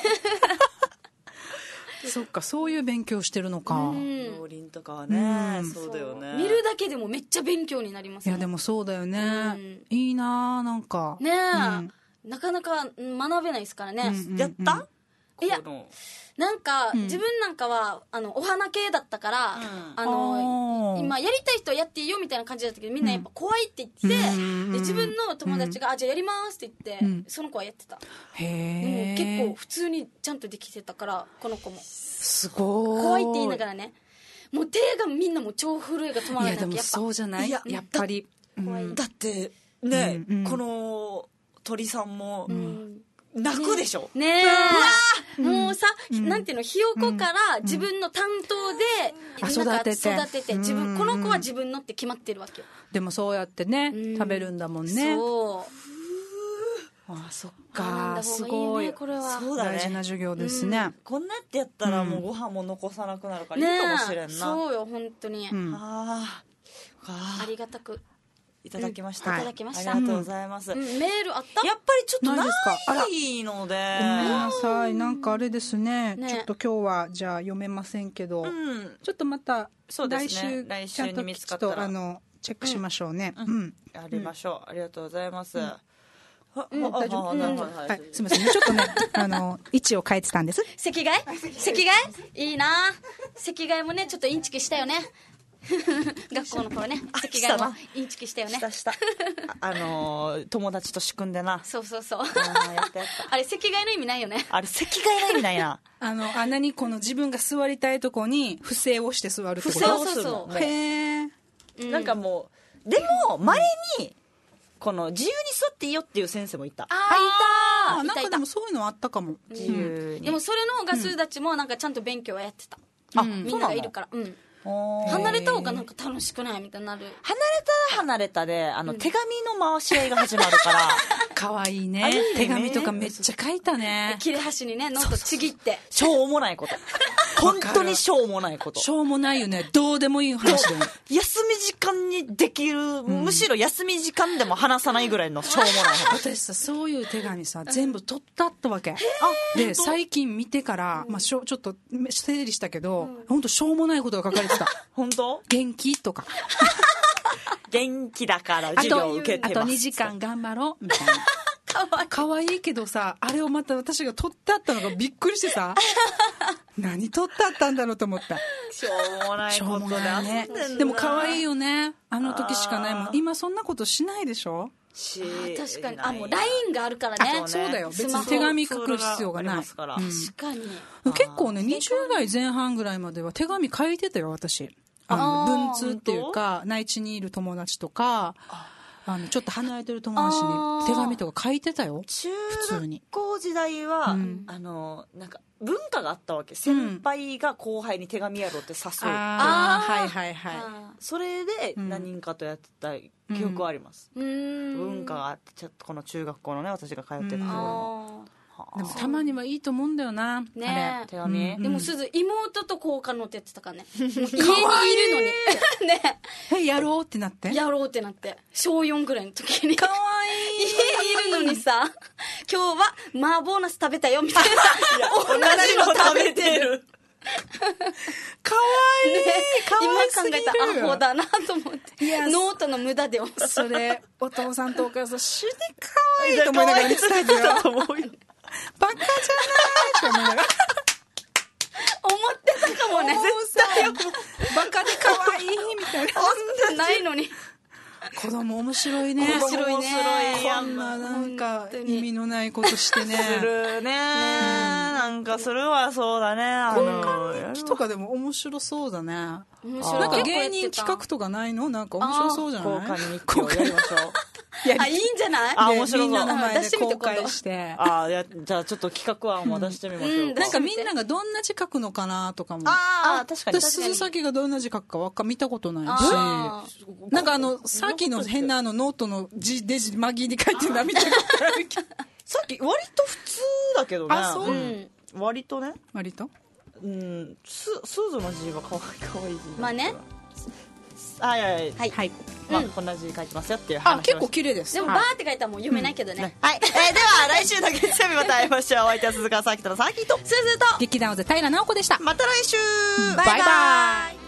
そっか、そういう勉強してるのか。 料理とかはね、うん、そうだよね。 見るだけでもめっちゃ勉強になりますね。 いやでもそうだよね、うん、いいな、なんかねえ、うん、なかなか学べないですからね、 うんうんうん、やったいやなんか、うん、自分なんかはあのお花系だったから、うん、あの今やりたい人はやっていいよみたいな感じだったけど、みんなやっぱ怖いって言って、うん、で自分の友達が、うん、あじゃあやりますって言って、うん、その子はやってた。へえ。でも結構普通にちゃんとできてたから、この子もすごい怖いって言いながらね、もう手がみんなもう超震えが止まらない。 いやでもそうじゃない、や, やっぱり怖い、うん、だってね、うんうん、この鳥さんも、うん泣くでしょねえ、もうさ、うん、なんていうの、ひよこから自分の担当で、 うん、なんか育てて育てて自分、この子は自分のって決まってるわけよ。 でもそうやってね、うん、食べるんだもんね。 そうああ、そっか、すごい、 これはそうだ、ね、大事な授業ですね、うん、 こんなってやったらもうご飯も残さなくなるからいいかもしれんな、ね、 そうよ本当に、うん、 あありがたくいただきました、 うん、いただきました。 ありがとうございます、 うん、メールあった？ やっぱりちょっとないので、 ごめんなさい、なんかあれですね、ね、ちょっと今日はじゃあ読めませんけど、うん、ちょっとまた来週、 来週に見つかったらちゃんとあのチェックしましょうね、 うんうん、やりましょう、うん、ありがとうございます、うんうん、大丈夫、うん、はい、すみませんね、ちょっとねあの位置を変えてたんです。 席替え席替えいいな、席替えもねちょっとインチキしたよね学校の頃ね、席替えもインチキしたよね。 したしたあのー、友達と仕組んでな。 そうそうそう、あ, やったやったあれ席替えの意味ないよね。 あれ席替えの意味ないなあのあ何この自分が座りたいとこに不正をして座るってこと。 不正をするの。 へえ、 うん、なんかもうでも前にこの自由に座っていいよっていう先生もいた。 ああ、いた。 なんかでもそういうのあったかも。 自由に。でもそれのガスたちもなんかちゃんと勉強はやってた。あ、みんながいるから。うん。離れた方がなんか楽しくないみたいになる。 離れたら離れたで、あの、手紙の回し合いが始まるから。 かわいいね。手紙とかめっちゃ書いたね。 切れ端にね、ノートちぎって。 しょうもないこと。本当にしょうもないこと。 しょうもないよね。どうでもいい話だよね。 休み時間にできる、むしろ休み時間でも話さないぐらいのしょうもない話。 私さ、そういう手紙さ、全部取ったったわけ。で、最近見てから、まあ、ちょっと整理したけど、本当しょうもないことが書かれてた。 本当？ 元気とか。 元気だから授業を受けてます。 あとにじかん頑張ろうみたいな。かわいい。かわいいけどさ、あれをまた私が取ってあったのがびっくりしてさ、何取ってあったんだろうと思った。 しょうもないことで遊んでんね。でもかわいいよね。あの時しかないもん。今そんなことしないでしょ？ し確かに。あ、もう ライン があるからね。 そうだよ。別に手紙書く必要がない。 確かに。 結構ね、にじゅう代前半ぐらいまでは手紙書いてたよ、私。あの文通っていうか、内地にいる友達とか、あのちょっと離れてる友達に手紙とか書いてたよ。 中学校時代は、うん、あのなんか文化があったわけ。先輩が後輩に手紙やろうって誘うって、うん、 ああ、はいはいはい。 それで何人かとやってた記憶はあります、うん、文化があって、ちょっとこの中学校のね、私が通ってた頃の、 でもたまにはいいと思うんだよな、 ね、 手紙、 うん、でもすず妹と交換のってやってたからね家にいるのにねえ、やろうってなってやろうってなって小よんぐらいの時にかわいい家にいるのにさ、今日は麻婆ナス食べたよみたいな同じの食べてるかわいい、ね、かわいすぎる。 今考えたアホだなと思って、いやノートの無駄でそれお父さんとお母さん死にかわいいと思いながら見てたよバカじゃないって思いながら思ってたかもね。 絶対よ、バカで可愛いみたいな。 そんなないのに。 子供面白いね。 面白いね。 こんななんか意味のないことしてね。 するね。なんかするわ、そうだね。 交換日記とかでも面白そうだね。面白い。なんか芸人企画とかないの？なんか面白そうじゃない？ 交換日記をやりましょう。 あ、いいんじゃない？ あ、面白そう。 みんなの前で公出してみて開してあー、いや、じゃあちょっと企画案を出してみましょうか。 うんなんかみんながどんな字書くのかなとかも。 ああ、確かに。 私、鈴崎がどんな字書くかわか見たことないあし、なんかあの、さっきの変なあのノートの字、デジ、マギーに書いてるのは見たことあるけど。 さっき、割と普通だけどね。 あ、そう、 ん、割とね。 割とうん、す、スーズの字はかわいい、かわいい字。 まあね。 あ、いやいや、 はい。 はい。 まあ、こんな字書いてますよっていう話。 あ、結構綺麗です。 でもバーって書いたらもう読めないけどね。 はい。えー、では、来週の月曜日また会いましょう。お相手は鈴川さきとのさきと、 すずと、 劇団オゼ平直子でした。 また来週バイバイ。